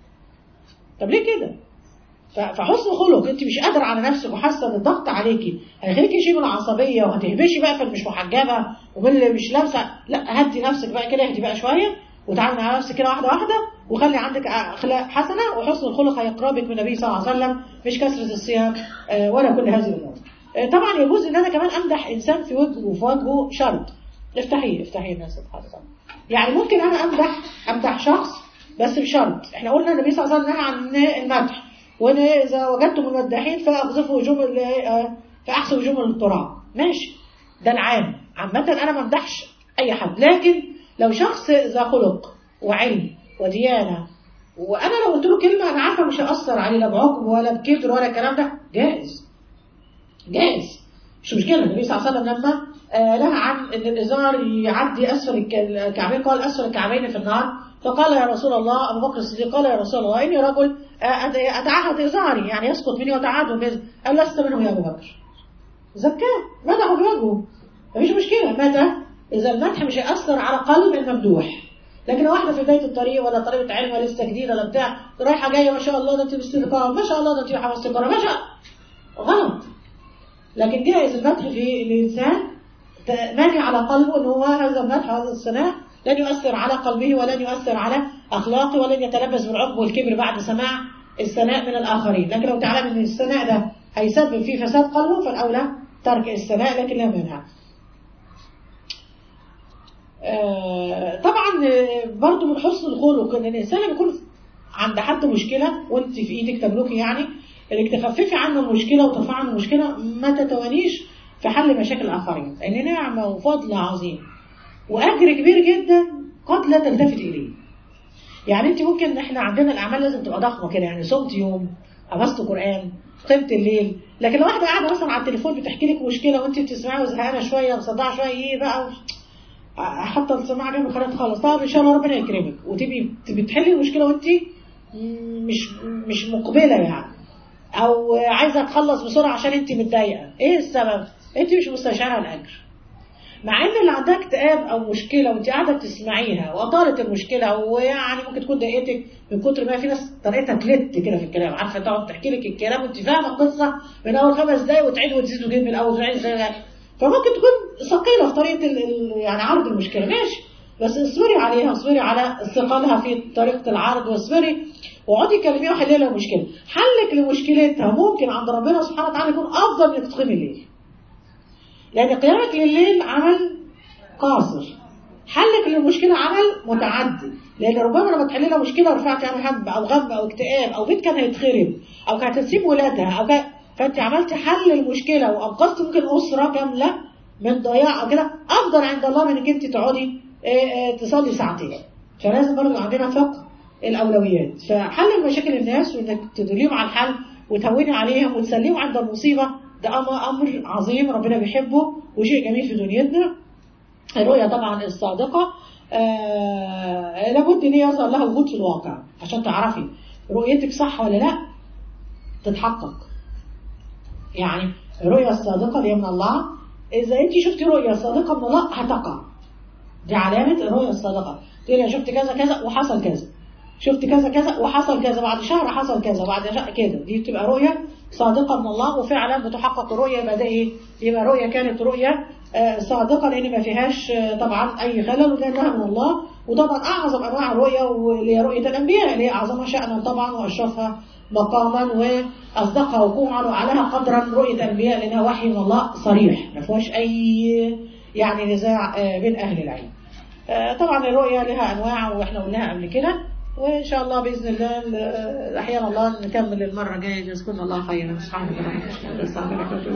طب ليه كده؟ فحسن خلق انت مش قادره على نفسك وحاسه ان الضغط عليكي هيخليكي شيء من العصبيه وهتهبشي بقى في اللي مش محجبه ومن اللي مش لابسه. لا، هدي نفسك بقى كده، اهدي بقى شويه وتعاملي مع نفسك كده واحده واحده، وخلي عندك اخلاق حسنه، وحسن الخلق هيقربك من النبي صلى الله عليه وسلم، مش كثره الصيام ولا كل هذه الامور. طبعا يجوز ان انا كمان امدح انسان في وجهه وفي وجهه شرط. افتحي الناس تتحدث. يعني ممكن انا امدح شخص بس بشرط. احنا قلنا النبي صلى الله عليه وسلم نهى عن المدح، وان اذا وجدتم المداحين فاقذفوا فاحسوا وجوم التراب. ماشي، ده العام. عامه انا ما امدحش اي حد، لكن لو شخص ذا خلق وعلم وديانه، وانا لو قلت له كلمه انا عارفه مش هاثر عليه لا بعقب ولا بكبر ولا الكلام ده، جائز مش مشكله. النبي صلى الله عليه وسلم لما نهى عن ان الازار يعدي اسفل الكعبين، قال اسفل الكعبين في النار، فقال يا رسول الله، ابو بكر الصديق قال يا رسول الله اني رجل اتعهد ازاري، يعني يسقط مني وتعهد. قال لست منه يا ابو بكر. زكاه، مدحه بوجهه، مفيش مشكله. متى إذا المدح مش هيأثر على قلب الممدوح. لكن واحدة في بداية الطريق ولا طالبة علم لسه جديدة ولا بتاع رايحة جاية ما شاء الله ده انت باستذكار، ما شاء الله ده انت حفظت القرآن، ما شاء غلط. لكن جائز المدح في الإنسان مانع على قلبه ان هو هذا المدح وهذا الثناء لن يؤثر على قلبه ولن يؤثر على أخلاقه ولن يتلبس بالعقب والكبر بعد سماع الثناء من الآخرين. لكن لو تعلم ان الثناء ده هيسبب في فساد قلبه فالأولى ترك الثناء، لكن لا مانع. طبعا برضو من حسن الخلق ان الانسان لما يكون عند حد مشكله وانت في ايدك تملكي يعني انك تخففي عنه المشكله وترفعي عنه المشكله، ما تتوانيش في حل مشاكل الاخرين، لان نعمه وفضل عظيم واجر كبير جدا قد لا تلتفت اليه. يعني انت ممكن احنا عندنا الاعمال لازم تبقى ضخمه كده، يعني صمت يوم، حفظت قران، قمت الليل. لكن لو واحده قاعده مثلا على التليفون بتحكي لك مشكله وانت بتسمعي وزهقانه شويه ومصدعه شويه ايه بقى حتى السماعه جنب خلاص خالص، طب ان شاء الله ربنا يكرمك وتبقي بتحلي المشكله وانت مش مقبله يعني، او عايزه تخلص بسرعه عشان انت متضايقه. ايه السبب؟ انت مش مستشعره الاجر. مع ان اللي عندها اكتئاب او مشكله وانت قاعده بتسمعيها واطالت المشكله ويعني ممكن تكون ضايقتك من كتر ما في ناس طريقتها تلت كده في الكلام، عارفه تقعد تحكي لك الكلام وانت فاهمه القصه من اول 5 دقايق وتعيد وتزيد وتجيب من الاول وتعيد، فممكن تكون ثقيله في طريقه يعني عرض المشكله، ماشي، بس اصبري عليها، اصبري على ثقلها في طريقه العرض، واصبري واقعدي كلميها وحلي لها المشكله. حلك لمشكلتها ممكن عند ربنا سبحانه وتعالى يكون افضل من انك تقيمي الليل، لان قيامك لليل عمل قاصر، حلك للمشكله عمل متعدي. لان ربما لما تحلي لها مشكله ورفعتي عنها هم او غم او اكتئاب او بيت كان هيتخرب او كانت هتسيب ولادها او فانت عملتي حل المشكله وانقذت ممكن اسره كامله من ضياع او كده، افضل عند الله من انك انت تقعدي تصلي ساعتين. فلازم برضه عندنا فقه الاولويات، فحل مشاكل الناس وانك تدليهم على الحل وتهوني عليهم وتسليهم عند المصيبه، ده امر عظيم ربنا بيحبه وشيء جميل في دنيتنا. الرؤيه طبعا الصادقه لابد ان يظهر لها وجود في الواقع عشان تعرفي رؤيتك صح ولا لا تتحقق. يعني الرؤية الصادقة اللي من الله، إذا أنت شفتي رؤية صادقة من الله هتقع، دي علامة الرؤية الصادقة. تقولي أنا شفت كذا كذا وحصل كذا، شفت كذا كذا وحصل كذا، بعد شهر حصل كذا، بعد شهر كده، دي بتبقى رؤية صادقة من الله وفعلا بتحقق الرؤية. يبقى ده إيه؟ يبقى رؤية كانت رؤية صادقة لأن ما فيهاش طبعا أي خلل ولأنها من الله. وطبعا أعظم أنواع الرؤية اللي هي رؤية الأنبياء اللي هي أعظمها شأنا طبعا وأشرفها مقاما وأصدقها وقوعا وأعلاها قدرا رؤية الأنبياء لأنها وحي من الله صريح ما فيهاش أي يعني نزاع بين أهل العلم. طبعا الرؤية لها أنواع وإحنا قلناها قبل كده، وإن شاء الله بإذن الله أحيانا الله نكمل المرة الجاية. جزاكم الله خيرا. سبحانك اللهم وبحمدك.